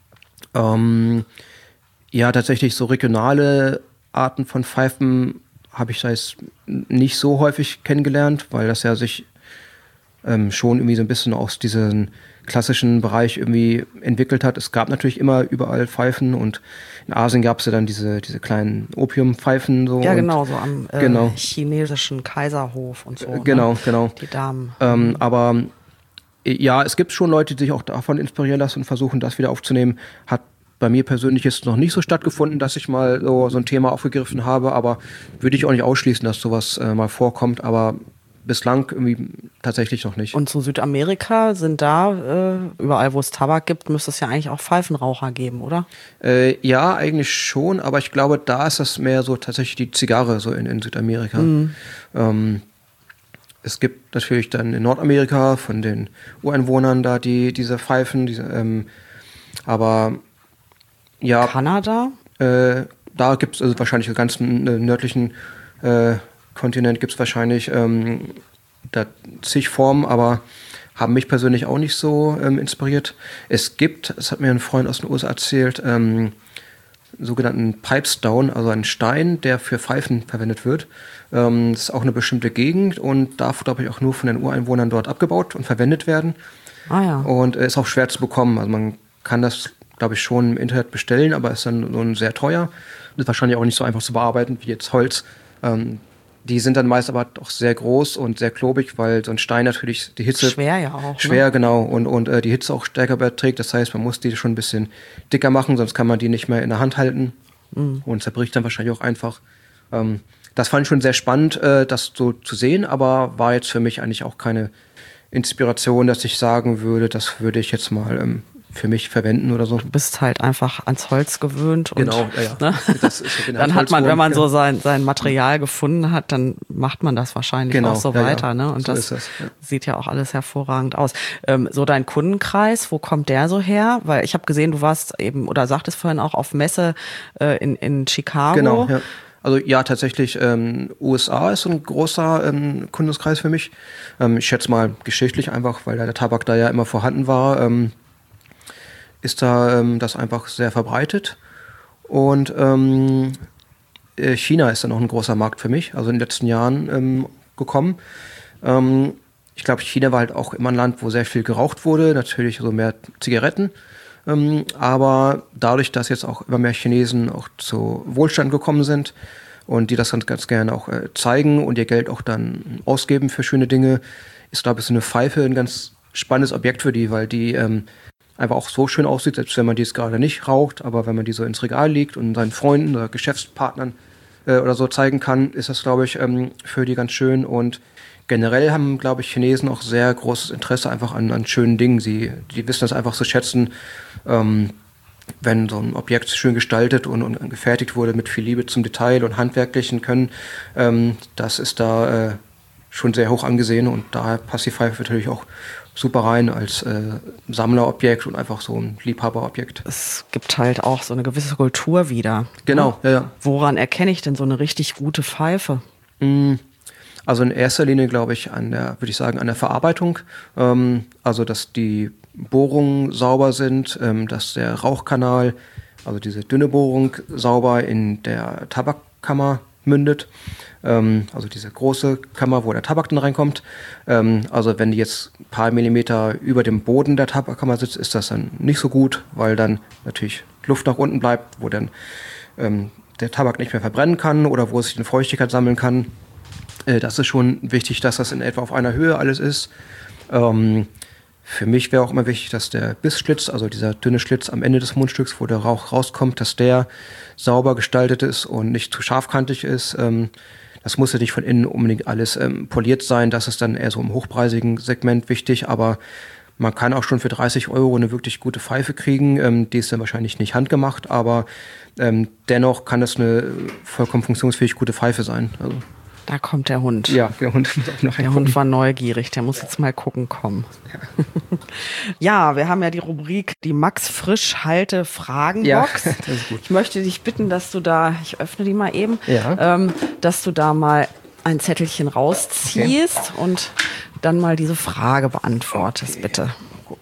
Ähm, ja, tatsächlich so regionale Arten von Pfeifen habe ich da jetzt nicht so häufig kennengelernt, weil das ja sich ähm, schon irgendwie so ein bisschen aus diesem klassischen Bereich irgendwie entwickelt hat. Es gab natürlich immer überall Pfeifen und in Asien gab es ja dann diese, diese kleinen Opiumpfeifen. So Ja, und, genau, so am äh, genau. chinesischen Kaiserhof und so. Äh, genau, ne? genau. Die Damen. Ähm, aber äh, ja, es gibt schon Leute, die sich auch davon inspirieren lassen und versuchen, das wieder aufzunehmen. Hat bei mir persönlich jetzt noch nicht so stattgefunden, dass ich mal so, so ein Thema aufgegriffen habe, aber würde ich auch nicht ausschließen, dass sowas äh, mal vorkommt, aber bislang irgendwie tatsächlich noch nicht. Und zu Südamerika sind da, äh, überall wo es Tabak gibt, müsste es ja eigentlich auch Pfeifenraucher geben, oder? Äh, ja, eigentlich schon, aber ich glaube, da ist das mehr so tatsächlich die Zigarre so in, in Südamerika. Mhm. Ähm, es gibt natürlich dann in Nordamerika von den Ureinwohnern da die diese Pfeifen, diese, ähm, aber ja, Kanada? äh, da gibt es also wahrscheinlich den ganzen äh, nördlichen äh, Kontinent gibt es wahrscheinlich ähm, da zig Formen, aber haben mich persönlich auch nicht so ähm, inspiriert. Es gibt, das hat mir ein Freund aus den U S A erzählt, ähm, sogenannten Pipestone, also einen Stein, der für Pfeifen verwendet wird. Ähm, das ist auch eine bestimmte Gegend und darf, glaube ich, auch nur von den Ureinwohnern dort abgebaut und verwendet werden. Ah ja. Und äh, ist auch schwer zu bekommen. Also man kann das, glaube ich, schon im Internet bestellen, aber ist dann so sehr teuer. Ist wahrscheinlich auch nicht so einfach zu bearbeiten wie jetzt Holz. Ähm, die sind dann meist aber doch sehr groß und sehr klobig, weil so ein Stein natürlich die Hitze... Schwer ja auch. Schwer, ne? genau. Und, und äh, die Hitze auch stärker überträgt. Das heißt, man muss die schon ein bisschen dicker machen, sonst kann man die nicht mehr in der Hand halten. Mhm. Und zerbricht dann wahrscheinlich auch einfach. Ähm, das fand ich schon sehr spannend, äh, das so zu sehen, aber war jetzt für mich eigentlich auch keine Inspiration, dass ich sagen würde, das würde ich jetzt mal ähm, für mich verwenden oder so. Du bist halt einfach ans Holz gewöhnt. Und, Genau, ja, ja. Ne? Das ist ja dann hat man, wenn man ja. so sein, sein Material gefunden hat, dann macht man das wahrscheinlich Genau, auch so ja, weiter. ja. Ne? Und So das, ist das, ja. sieht ja auch alles hervorragend aus. Ähm, so dein Kundenkreis, wo kommt der so her? Weil ich habe gesehen, du warst eben, oder sagtest vorhin auch auf Messe äh, in, in Chicago. Genau, ja. Also ja, tatsächlich, ähm, U S A ist so ein großer ähm, Kundenkreis für mich. Ähm, ich schätze mal geschichtlich einfach, weil der Tabak da ja immer vorhanden war, ähm, ist da ähm, das einfach sehr verbreitet. Und ähm, China ist dann auch ein großer Markt für mich, also in den letzten Jahren ähm, gekommen. Ähm, ich glaube, China war halt auch immer ein Land, wo sehr viel geraucht wurde, natürlich so mehr Zigaretten. Ähm, aber dadurch, dass jetzt auch immer mehr Chinesen auch zu Wohlstand gekommen sind und die das ganz, ganz gerne auch äh, zeigen und ihr Geld auch dann ausgeben für schöne Dinge, ist, glaube ich, so eine Pfeife ein ganz spannendes Objekt für die, weil die ähm, einfach auch so schön aussieht, selbst wenn man die jetzt gerade nicht raucht, aber wenn man die so ins Regal legt und seinen Freunden oder Geschäftspartnern äh, oder so zeigen kann, ist das, glaube ich, ähm, für die ganz schön. Und generell haben, glaube ich, Chinesen auch sehr großes Interesse einfach an, an schönen Dingen. Sie, die wissen das einfach zu schätzen, ähm, wenn so ein Objekt schön gestaltet und, und gefertigt wurde mit viel Liebe zum Detail und handwerklichen Können, ähm, das ist da äh, schon sehr hoch angesehen und daher passt die Pfeife natürlich auch super rein als äh, Sammlerobjekt und einfach so ein Liebhaberobjekt. Es gibt halt auch so eine gewisse Kultur wieder. Genau, ja, ja. Woran erkenne ich denn so eine richtig gute Pfeife? Also in erster Linie glaube ich an der, würde ich sagen, an der Verarbeitung. Ähm, also dass die Bohrungen sauber sind, ähm, dass der Rauchkanal, also diese dünne Bohrung, sauber in der Tabakkammer mündet. Ähm, also diese große Kammer, wo der Tabak dann reinkommt. Ähm, also wenn die jetzt ein paar Millimeter über dem Boden der Tabakkammer sitzt, ist das dann nicht so gut, weil dann natürlich Luft nach unten bleibt, wo dann ähm, der Tabak nicht mehr verbrennen kann oder wo es sich in Feuchtigkeit sammeln kann. Äh, das ist schon wichtig, dass das in etwa auf einer Höhe alles ist. Ähm, für mich wäre auch immer wichtig, dass der Bissschlitz, also dieser dünne Schlitz am Ende des Mundstücks, wo der Rauch rauskommt, dass der sauber gestaltet ist und nicht zu scharfkantig ist. Ähm, Das muss ja nicht von innen unbedingt alles ähm, poliert sein. Das ist dann eher so im hochpreisigen Segment wichtig. Aber man kann auch schon für dreißig Euro eine wirklich gute Pfeife kriegen. Ähm, die ist dann wahrscheinlich nicht handgemacht, aber ähm, dennoch kann das eine vollkommen funktionsfähig gute Pfeife sein. Also, da kommt der Hund. Ja, der Hund muss auch noch Der Hund war neugierig, der muss jetzt mal gucken kommen. Ja, ja, wir haben ja die Rubrik, die Max Frisch Halte Fragenbox. Ja, das ist gut. Ich möchte dich bitten, dass du da, ich öffne die mal eben, ja. ähm, dass du da mal ein Zettelchen rausziehst okay. und dann mal diese Frage beantwortest, okay. bitte.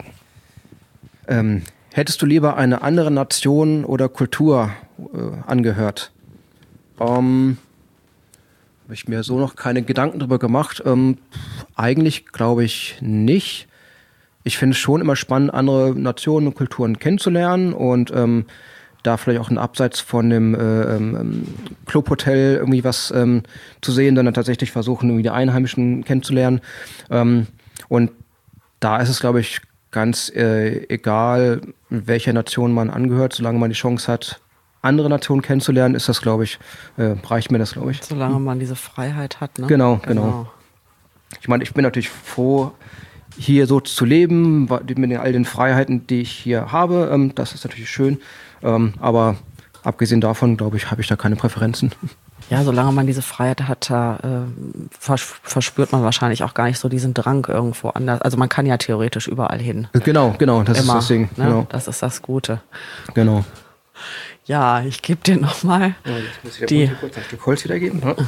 Ähm, hättest du lieber eine andere Nation oder Kultur äh, angehört? Ähm... Habe ich mir so noch keine Gedanken drüber gemacht. Ähm, eigentlich glaube ich nicht. Ich finde es schon immer spannend, andere Nationen und Kulturen kennenzulernen und ähm, da vielleicht auch ein Abseits von dem äh, ähm, Clubhotel irgendwie was ähm, zu sehen, dann tatsächlich versuchen, irgendwie die Einheimischen kennenzulernen. Ähm, und da ist es, glaube ich, ganz äh, egal, welcher Nation man angehört, solange man die Chance hat, andere Nationen kennenzulernen, ist das, glaube ich, äh, reicht mir das, glaube ich. Solange man diese Freiheit hat, ne? Genau, genau. genau. Ich meine, ich bin natürlich froh, hier so zu leben, mit all den Freiheiten, die ich hier habe. Ähm, das ist natürlich schön. Ähm, aber abgesehen davon, glaube ich, habe ich da keine Präferenzen. Ja, solange man diese Freiheit hat, da äh, vers- verspürt man wahrscheinlich auch gar nicht so diesen Drang irgendwo anders. Also man kann ja theoretisch überall hin. Genau, genau, das Immer, ist das Ding. Ne? Genau. Das ist das Gute. Genau. Ja, ich gebe dir nochmal ja, jetzt muss ich der die... kurz ein Stück Holz wiedergeben. Ja.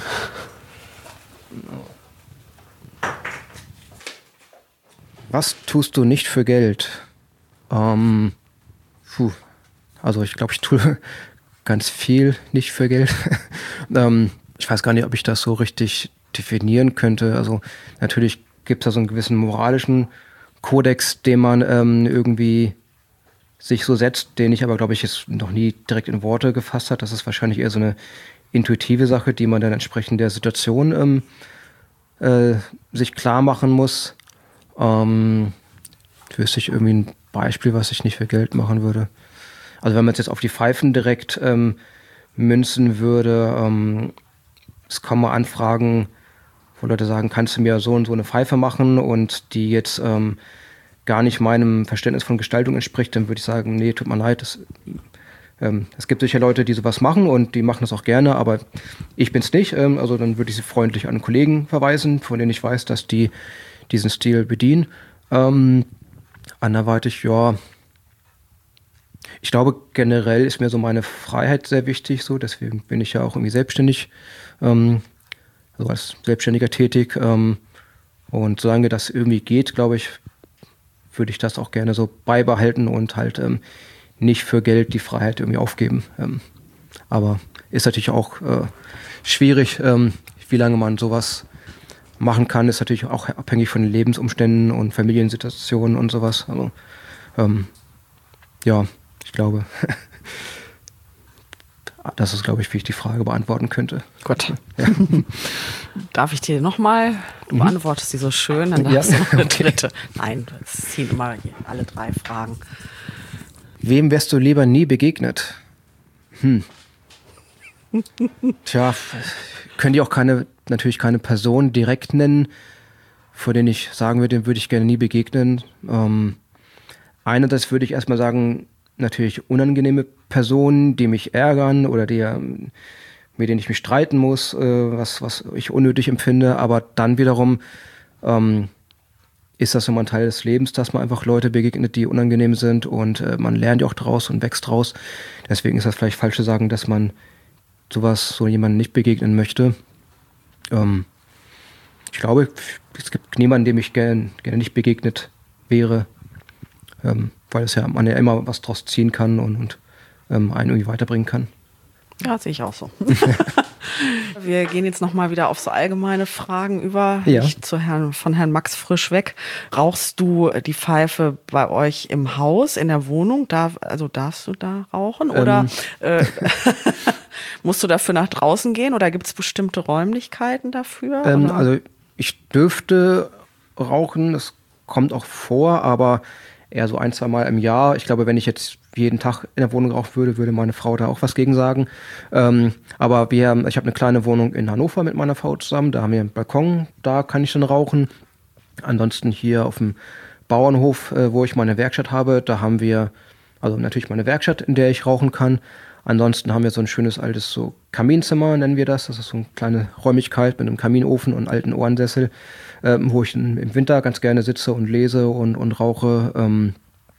Was tust du nicht für Geld? Ähm, puh. Also ich glaube, ich tue ganz viel nicht für Geld. ähm, ich weiß gar nicht, ob ich das so richtig definieren könnte. Also natürlich gibt es da so einen gewissen moralischen Kodex, den man ähm, irgendwie sich so setzt, den ich aber, glaube ich, jetzt noch nie direkt in Worte gefasst hat. Das ist wahrscheinlich eher so eine intuitive Sache, die man dann entsprechend der Situation ähm, äh, sich klar machen muss. Ähm, wüsste ich irgendwie ein Beispiel, was ich nicht für Geld machen würde. Also wenn man es jetzt auf die Pfeifen direkt ähm, münzen würde, ähm, es kommen mal Anfragen, wo Leute sagen, kannst du mir so und so eine Pfeife machen und die jetzt ähm, gar nicht meinem Verständnis von Gestaltung entspricht, dann würde ich sagen, nee, tut mir leid, das, ähm, es gibt sicher Leute, die sowas machen und die machen das auch gerne, aber ich bin's nicht. Ähm, also dann würde ich sie freundlich an Kollegen verweisen, von denen ich weiß, dass die diesen Stil bedienen. Ähm, anderweitig, ja, ich glaube, generell ist mir so meine Freiheit sehr wichtig, so, deswegen bin ich ja auch irgendwie selbstständig, ähm, also als Selbstständiger tätig, ähm, und solange das irgendwie geht, glaube ich, würde ich das auch gerne so beibehalten und halt ähm, nicht für Geld die Freiheit irgendwie aufgeben. Ähm, aber ist natürlich auch äh, schwierig, ähm, wie lange man sowas machen kann, ist natürlich auch abhängig von den Lebensumständen und Familiensituationen und sowas. Also ähm, ja, ich glaube, das ist, glaube ich, wie ich die Frage beantworten könnte. Gut. Ja. Darf ich dir nochmal? Du mhm. beantwortest die so schön, dann darfst ja. du noch eine Okay. dritte. Nein, es ziehen immer alle drei Fragen. Wem wärst du lieber nie begegnet? Hm. Tja, können die auch keine, natürlich keine Person direkt nennen, vor denen ich sagen würde, dem würde ich gerne nie begegnen. Ähm, einerseits würde ich erstmal sagen, natürlich unangenehme Personen, die mich ärgern oder die, mit denen ich mich streiten muss, äh, was, was ich unnötig empfinde. Aber dann wiederum ähm, ist das immer ein Teil des Lebens, dass man einfach Leute begegnet, die unangenehm sind und äh, man lernt ja auch draus und wächst draus. Deswegen ist das vielleicht falsch zu sagen, dass man sowas, so jemandem nicht begegnen möchte. Ähm, ich glaube, es gibt niemanden, dem ich gerne gern nicht begegnet wäre, ähm, weil es ja man ja immer was draus ziehen kann und, und ähm, einen irgendwie weiterbringen kann. Ja, sehe ich auch so. Wir gehen jetzt nochmal wieder auf so allgemeine Fragen über. Ja. Ich zu Herrn, von Herrn Max Frisch weg. Rauchst du die Pfeife bei euch im Haus, in der Wohnung? Darf, also darfst du da rauchen? Oder ähm. äh, musst du dafür nach draußen gehen? Oder gibt es bestimmte Räumlichkeiten dafür? Ähm, also ich dürfte rauchen, das kommt auch vor, aber eher so ein, zwei Mal im Jahr. Ich glaube, wenn ich jetzt jeden Tag in der Wohnung rauchen würde, würde meine Frau da auch was gegen sagen. Ähm, aber wir, ich habe eine kleine Wohnung in Hannover mit meiner Frau zusammen. Da haben wir einen Balkon, da kann ich dann rauchen. Ansonsten hier auf dem Bauernhof, äh, wo ich meine Werkstatt habe, da haben wir also natürlich meine Werkstatt, in der ich rauchen kann. Ansonsten haben wir so ein schönes altes so Kaminzimmer, nennen wir das. Das ist so eine kleine Räumlichkeit mit einem Kaminofen und einem alten Ohrensessel, ähm, wo ich im Winter ganz gerne sitze und lese und, und rauche. Ähm,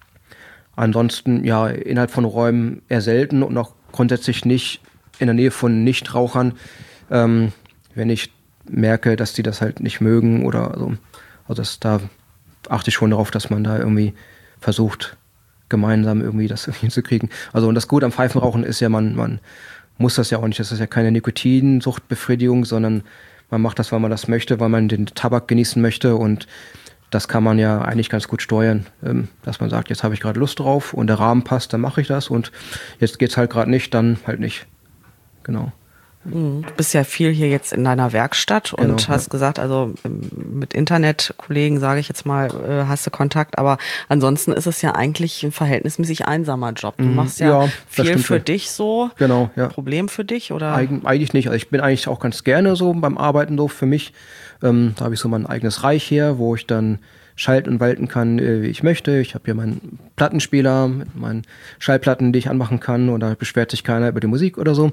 ansonsten, ja, innerhalb von Räumen eher selten und auch grundsätzlich nicht in der Nähe von Nichtrauchern, ähm, wenn ich merke, dass die das halt nicht mögen oder so. Also das, da achte ich schon darauf, dass man da irgendwie versucht, gemeinsam irgendwie das hinzukriegen. Also und das Gute am Pfeifenrauchen ist ja, man, man muss das ja auch nicht. Das ist ja keine Nikotinsuchtbefriedigung, sondern man macht das, weil man das möchte, weil man den Tabak genießen möchte und das kann man ja eigentlich ganz gut steuern, ähm, dass man sagt, jetzt habe ich gerade Lust drauf und der Rahmen passt, dann mache ich das und jetzt geht's halt gerade nicht, dann halt nicht. Genau. Du bist ja viel hier jetzt in deiner Werkstatt und Genau, hast ja. gesagt, also mit Internetkollegen, sage ich jetzt mal, hast du Kontakt, aber ansonsten ist es ja eigentlich ein verhältnismäßig einsamer Job. Du machst ja, Ja, das viel stimmt für schon. dich so. Genau, ja. Problem für dich oder? Eig eigentlich nicht. Also ich bin eigentlich auch ganz gerne so beim Arbeiten so für mich. Ähm, da habe ich so mein eigenes Reich hier, wo ich dann schalten und walten kann, äh, wie ich möchte. Ich habe hier meinen Plattenspieler mit meinen Schallplatten, die ich anmachen kann und da beschwert sich keiner über die Musik oder so.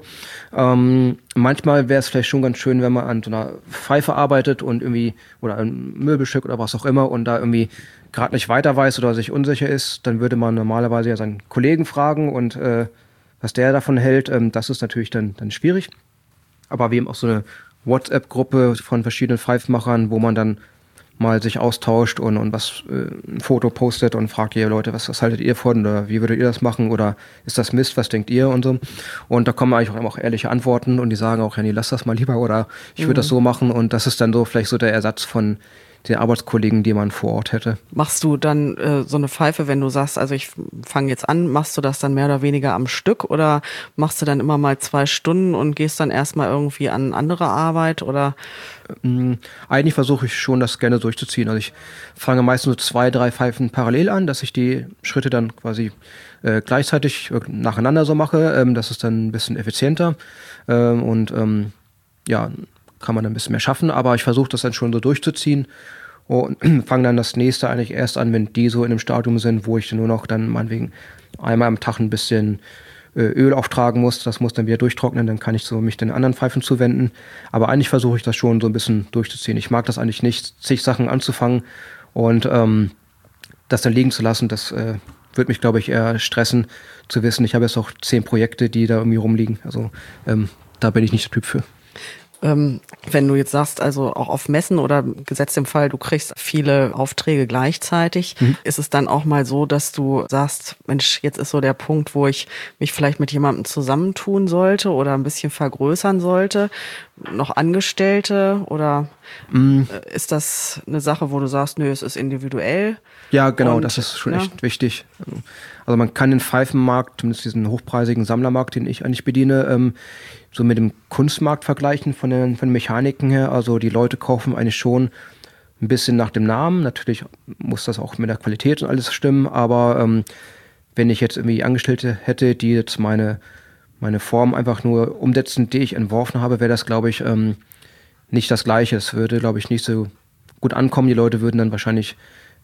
Ähm, manchmal wäre es vielleicht schon ganz schön, wenn man an so einer Pfeife arbeitet und irgendwie oder ein Möbelstück oder was auch immer und da irgendwie gerade nicht weiter weiß oder sich unsicher ist, dann würde man normalerweise ja seinen Kollegen fragen und äh, was der davon hält. Ähm, das ist natürlich dann, dann schwierig. Aber wir haben auch so eine WhatsApp-Gruppe von verschiedenen Pfeifmachern, wo man dann mal sich austauscht und, und was äh, ein Foto postet und fragt ihr Leute, was, was haltet ihr von oder wie würdet ihr das machen oder ist das Mist, was denkt ihr und so. Und da kommen eigentlich auch, auch ehrliche Antworten und die sagen auch, ja nee, lass das mal lieber oder ich würde Mhm. das so machen und das ist dann so vielleicht so der Ersatz von den Arbeitskollegen, die man vor Ort hätte. Machst du dann äh, so eine Pfeife, wenn du sagst, also ich fange jetzt an, machst du das dann mehr oder weniger am Stück oder machst du dann immer mal zwei Stunden und gehst dann erstmal irgendwie an andere Arbeit oder? Ähm, eigentlich versuche ich schon, das gerne durchzuziehen. Also ich fange meistens so zwei, drei Pfeifen parallel an, dass ich die Schritte dann quasi äh, gleichzeitig äh, nacheinander so mache. Ähm, das ist dann ein bisschen effizienter ähm, und ähm, ja, kann man ein bisschen mehr schaffen, aber ich versuche das dann schon so durchzuziehen und fange dann das nächste eigentlich erst an, wenn die so in einem Stadium sind, wo ich dann nur noch dann meinetwegen einmal am Tag ein bisschen äh, Öl auftragen muss, das muss dann wieder durchtrocknen, dann kann ich so mich den anderen Pfeifen zuwenden, aber eigentlich versuche ich das schon so ein bisschen durchzuziehen. Ich mag das eigentlich nicht, zig Sachen anzufangen und ähm, das dann liegen zu lassen, das äh, würde mich, glaube ich, eher stressen, zu wissen, ich habe jetzt auch zehn Projekte, die da irgendwie rumliegen, also ähm, da bin ich nicht der Typ für. Ähm, wenn du jetzt sagst, also auch auf Messen oder gesetzt im Fall, du kriegst viele Aufträge gleichzeitig, mhm. ist es dann auch mal so, dass du sagst, Mensch, jetzt ist so der Punkt, wo ich mich vielleicht mit jemandem zusammentun sollte oder ein bisschen vergrößern sollte, noch Angestellte oder mhm. ist das eine Sache, wo du sagst, nö, es ist individuell? Ja, genau, Und, das ist schon ja. echt wichtig. Also man kann den Pfeifenmarkt, zumindest diesen hochpreisigen Sammlermarkt, den ich eigentlich bediene, ähm, so mit dem Kunstmarkt vergleichen von den, von den Mechaniken her. Also die Leute kaufen eigentlich schon ein bisschen nach dem Namen. Natürlich muss das auch mit der Qualität und alles stimmen, aber ähm, wenn ich jetzt irgendwie Angestellte hätte, die jetzt meine, meine Form einfach nur umsetzen, die ich entworfen habe, wäre das, glaube ich, ähm, nicht das Gleiche. Es würde, glaube ich, nicht so gut ankommen. Die Leute würden dann wahrscheinlich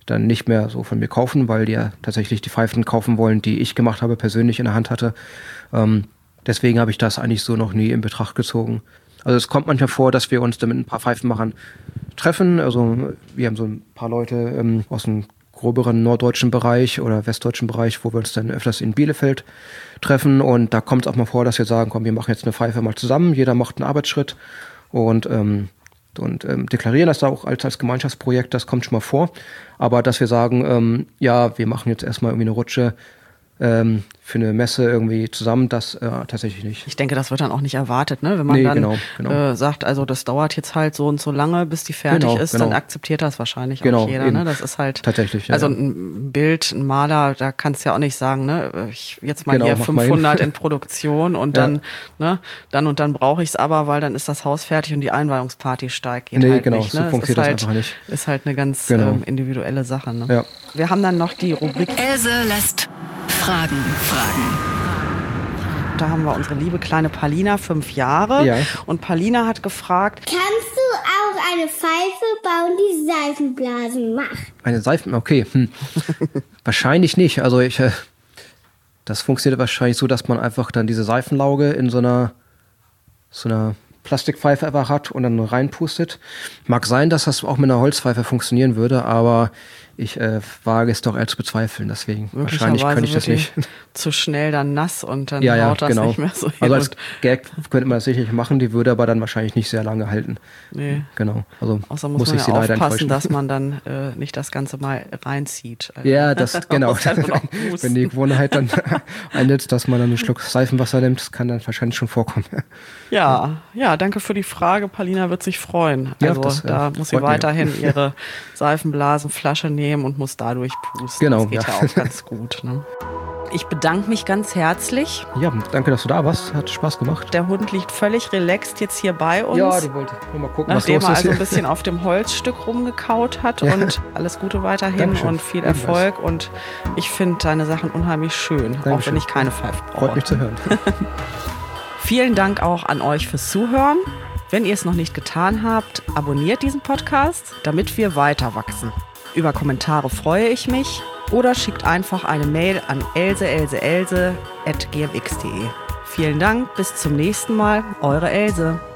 dann nicht mehr so von mir kaufen, weil die ja tatsächlich die Pfeifen kaufen wollen, die ich gemacht habe, persönlich in der Hand hatte. Ähm, deswegen habe ich das eigentlich so noch nie in Betracht gezogen. Also es kommt manchmal vor, dass wir uns dann mit ein paar Pfeifenmachern treffen. Also wir haben so ein paar Leute ähm, aus dem gröberen norddeutschen Bereich oder westdeutschen Bereich, wo wir uns dann öfters in Bielefeld treffen. Und da kommt es auch mal vor, dass wir sagen, komm, wir machen jetzt eine Pfeife mal zusammen. Jeder macht einen Arbeitsschritt und, ähm, und ähm, deklarieren das da auch als, als Gemeinschaftsprojekt. Das kommt schon mal vor. Aber dass wir sagen, ähm, ja, wir machen jetzt erstmal irgendwie eine Rutsche ähm, für eine Messe irgendwie zusammen, das äh, tatsächlich nicht. Ich denke, das wird dann auch nicht erwartet, ne? Wenn man nee, dann genau, genau. Äh, sagt, also das dauert jetzt halt so und so lange, bis die fertig genau, ist, genau. dann akzeptiert das wahrscheinlich genau, auch jeder. Ne? Das ist halt tatsächlich. Ja, also ja. ein Bild, ein Maler, da kannst du ja auch nicht sagen, ne, ich jetzt mal Genau, hier mach mal fünfhundert hin. in Produktion und Ja. dann, ne, dann und dann brauche ich es aber, weil dann ist das Haus fertig und die Einweihungsparty steigt. Geht Nee, halt genau, nicht, so ne? funktioniert ist das halt, einfach nicht. Ist halt eine ganz Genau. ähm, individuelle Sache. Ne? Ja. Wir haben dann noch die Rubrik. Else lässt Fragen fragen. Da haben wir unsere liebe kleine Palina, fünf Jahre. Ja. Und Palina hat gefragt, Kannst du auch eine Pfeife bauen, die Seifenblasen macht? Eine Seifen, okay. Hm. Wahrscheinlich nicht. Also ich, äh, das funktioniert wahrscheinlich so, dass man einfach dann diese Seifenlauge in so einer, so einer Plastikpfeife einfach hat und dann reinpustet. Mag sein, dass das auch mit einer Holzpfeife funktionieren würde, aber ich äh, wage es doch eher zu bezweifeln. Deswegen wahrscheinlich könnte ich das wird die nicht. zu schnell dann nass und dann Ja, ja, haut das genau. nicht mehr so hin. Also als und, Gag könnte man das sicherlich machen, die würde aber dann wahrscheinlich nicht sehr lange halten. nee. Genau. Also Außer muss, muss man ich ja sie leider aufpassen, enttäuschen. dass man dann äh, nicht das Ganze mal reinzieht. Also, Ja, das genau. muss einfach noch pusten. Wenn die Gewohnheit dann einsetzt, dass man dann einen Schluck Seifenwasser nimmt, das kann dann wahrscheinlich schon vorkommen. Ja, ja, danke für die Frage. Palina wird sich freuen. Ja, Also das, äh, da muss sie freut mich. weiterhin ihre Seifenblasenflasche nehmen und muss dadurch pusten. Genau, das geht ja, ja. auch ganz gut. Ne? Ich bedanke mich ganz herzlich. Ja, danke, dass du da warst. Hat Spaß gemacht. Der Hund liegt völlig relaxed jetzt hier bei uns. Ja, die wollte nur mal gucken, Nachdem was er los also ist. ein bisschen auf dem Holzstück rumgekaut hat. Ja. Und alles Gute weiterhin Dankeschön. und viel Ebenfalls. Erfolg. Und ich finde deine Sachen unheimlich schön, auch Dankeschön. wenn ich keine Pfeife brauche. Freut mich zu hören. Vielen Dank auch an euch fürs Zuhören. Wenn ihr es noch nicht getan habt, abonniert diesen Podcast, damit wir weiter wachsen. Über Kommentare freue ich mich oder schickt einfach eine Mail an elseelseelse at g m x punkt de. Vielen Dank, bis zum nächsten Mal, eure Else.